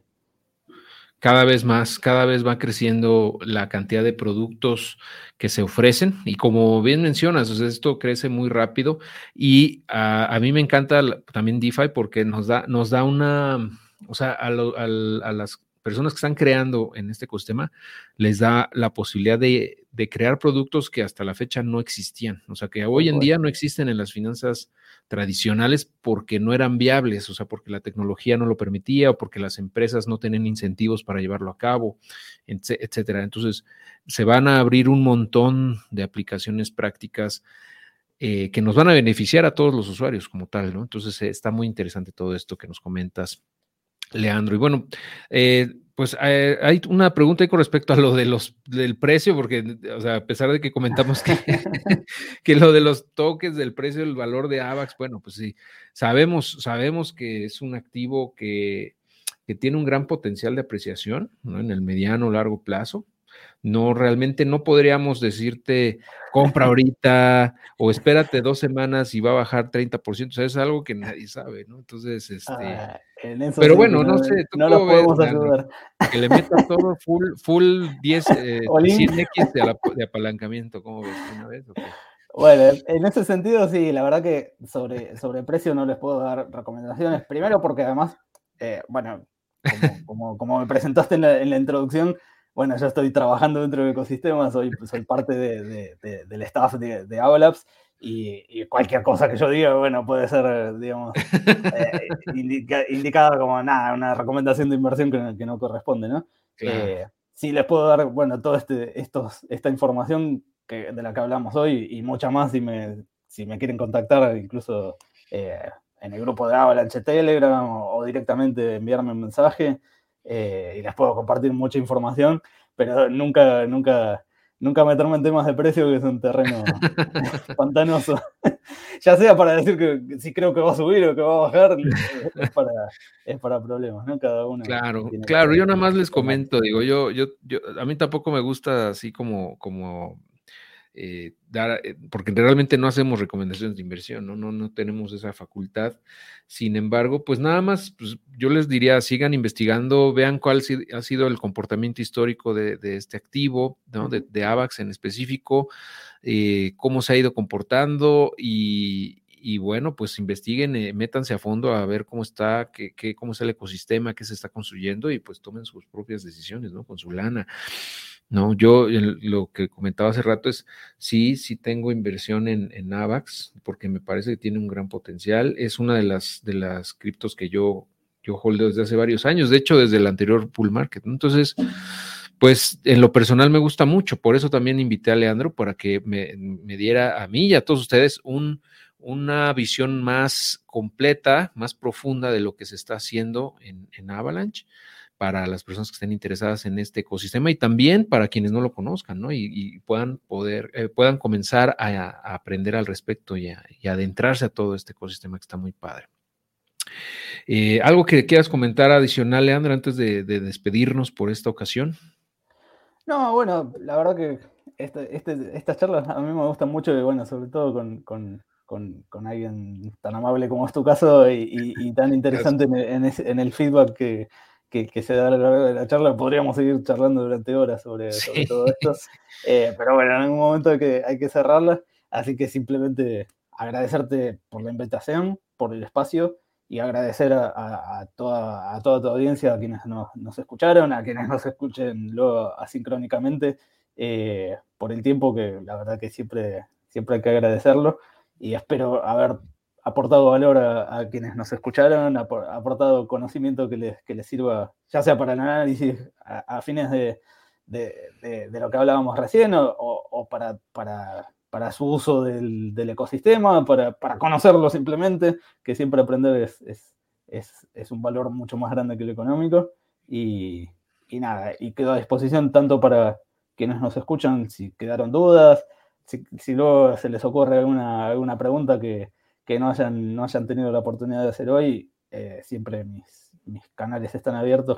Cada vez va creciendo la cantidad de productos que se ofrecen, y como bien mencionas, o sea, esto crece muy rápido, y a mí me encanta también DeFi porque nos da una, o sea, a las personas que están creando en este ecosistema les da la posibilidad de crear productos que hasta la fecha no existían. O sea, que hoy en día no existen en las finanzas tradicionales porque no eran viables, o sea, porque la tecnología no lo permitía o porque las empresas no tienen incentivos para llevarlo a cabo, etcétera. Entonces, se van a abrir un montón de aplicaciones prácticas que nos van a beneficiar a todos los usuarios como tal, ¿no? Entonces, está muy interesante todo esto que nos comentas, Leandro. Y bueno, pues hay una pregunta ahí con respecto a lo de del precio, porque, o sea, a pesar de que comentamos que, que lo de los toques del precio, el valor de AVAX, bueno, pues sí, sabemos que es un activo que tiene un gran potencial de apreciación, ¿no? En el mediano o largo plazo. No, realmente no podríamos decirte compra ahorita o espérate 2 semanas y va a bajar 30%, o sea, es algo que nadie sabe, ¿no? Entonces, en eso pero sí que bueno, no sé, ¿tú no los cómo ves, podemos Leandro? ayudar. Que le meta todo full 10, Olin. 100x de apalancamiento, ¿cómo ves? ¿De una vez o qué? Bueno, en ese sentido sí, la verdad que sobre precio no les puedo dar recomendaciones. Primero porque además, bueno, como me presentaste en la introducción, bueno, yo estoy trabajando dentro del ecosistema, soy parte del staff de Avalabs y cualquier cosa que yo diga, bueno, puede ser, digamos, indicada como nada, una recomendación de inversión que no corresponde, ¿no? Claro. Sí les puedo dar, bueno, toda esta información de la que hablamos hoy y mucha más si me quieren contactar, incluso en el grupo de Avalanche Telegram o directamente enviarme un mensaje y les puedo compartir mucha información, pero nunca meterme en temas de precio, que es un terreno pantanoso. Ya sea para decir que si creo que va a subir o que va a bajar, es para problemas, ¿no? Cada uno Claro, tiene claro, yo nada más su les formato. comento, digo, a mí tampoco me gusta así como dar, porque realmente no hacemos recomendaciones de inversión, ¿no? No tenemos esa facultad. Sin embargo, pues nada más, pues yo les diría, sigan investigando, vean cuál ha sido el comportamiento histórico de este activo, ¿no? De AVAX en específico, cómo se ha ido comportando y bueno, pues investiguen, métanse a fondo a ver cómo está, cómo es el ecosistema, qué se está construyendo y pues tomen sus propias decisiones, ¿no? Con su lana. No, yo lo que comentaba hace rato es, sí tengo inversión en AVAX porque me parece que tiene un gran potencial. Es una de las criptos que yo holdeo desde hace varios años, de hecho desde el anterior bull market, ¿no? Entonces, pues en lo personal me gusta mucho, por eso también invité a Leandro para que me diera a mí y a todos ustedes una visión más completa, más profunda de lo que se está haciendo en Avalanche para las personas que estén interesadas en este ecosistema y también para quienes no lo conozcan, ¿no? Y puedan comenzar a aprender al respecto y adentrarse a todo este ecosistema que está muy padre. ¿Algo que quieras comentar adicional, Leandro, antes de despedirnos por esta ocasión? No, bueno, la verdad que estas charlas a mí me gustan mucho y bueno, sobre todo con alguien tan amable como es tu caso y tan interesante en el feedback que se da a lo largo de la charla. Podríamos seguir charlando durante horas sobre Sí. todo esto, pero bueno, en algún momento hay que cerrarla, así que simplemente agradecerte por la invitación, por el espacio y agradecer a toda tu audiencia, a quienes nos escucharon, a quienes nos escuchen luego asincrónicamente, por el tiempo que la verdad que siempre hay que agradecerlo y espero haber aportado valor a quienes nos escucharon, aportado conocimiento que les sirva, ya sea para el análisis a fines de lo que hablábamos recién o para su uso del ecosistema, para conocerlo simplemente, que siempre aprender es un valor mucho más grande que lo económico. Y nada, y quedo a disposición tanto para quienes nos escuchan, si quedaron dudas, si luego se les ocurre alguna pregunta que no hayan tenido la oportunidad de hacer hoy, siempre mis canales están abiertos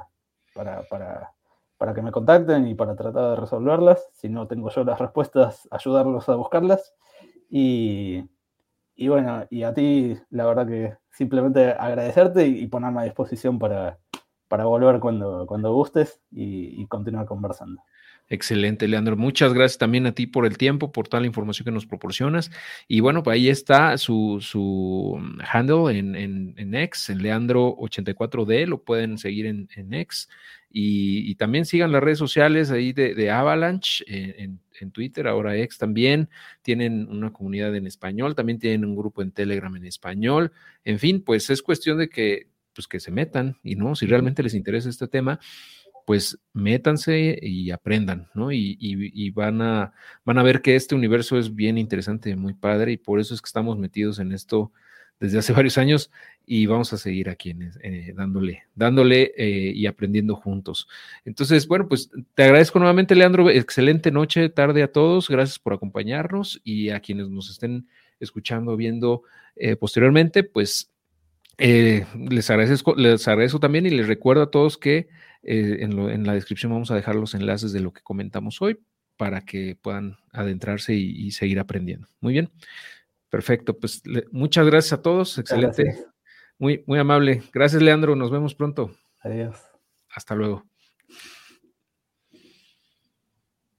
para que me contacten y para tratar de resolverlas. Si no tengo yo las respuestas, ayudarlos a buscarlas. Y bueno, y a ti, la verdad que simplemente agradecerte y ponerme a disposición para volver cuando gustes y continuar conversando. Excelente, Leandro. Muchas gracias también a ti por el tiempo, por toda la información que nos proporcionas. Y bueno, pues ahí está su handle en X, en Leandro84D, lo pueden seguir en X. Y también sigan las redes sociales ahí de Avalanche, en Twitter, ahora X también. Tienen una comunidad en español, también tienen un grupo en Telegram en español. En fin, pues es cuestión de pues que se metan y no, si realmente les interesa este tema, pues métanse y aprendan, ¿no? Y van a ver que este universo es bien interesante, muy padre, y por eso es que estamos metidos en esto desde hace varios años y vamos a seguir aquí dándole y aprendiendo juntos. Entonces, bueno, pues te agradezco nuevamente, Leandro. Excelente noche, tarde a todos. Gracias por acompañarnos y a quienes nos estén escuchando, viendo posteriormente, pues les agradezco también y les recuerdo a todos que en la descripción vamos a dejar los enlaces de lo que comentamos hoy para que puedan adentrarse y seguir aprendiendo. Muy bien, perfecto. Pues muchas gracias a todos. Muchas Excelente, gracias. muy amable. Gracias, Leandro. Nos vemos pronto. Adiós. Hasta luego.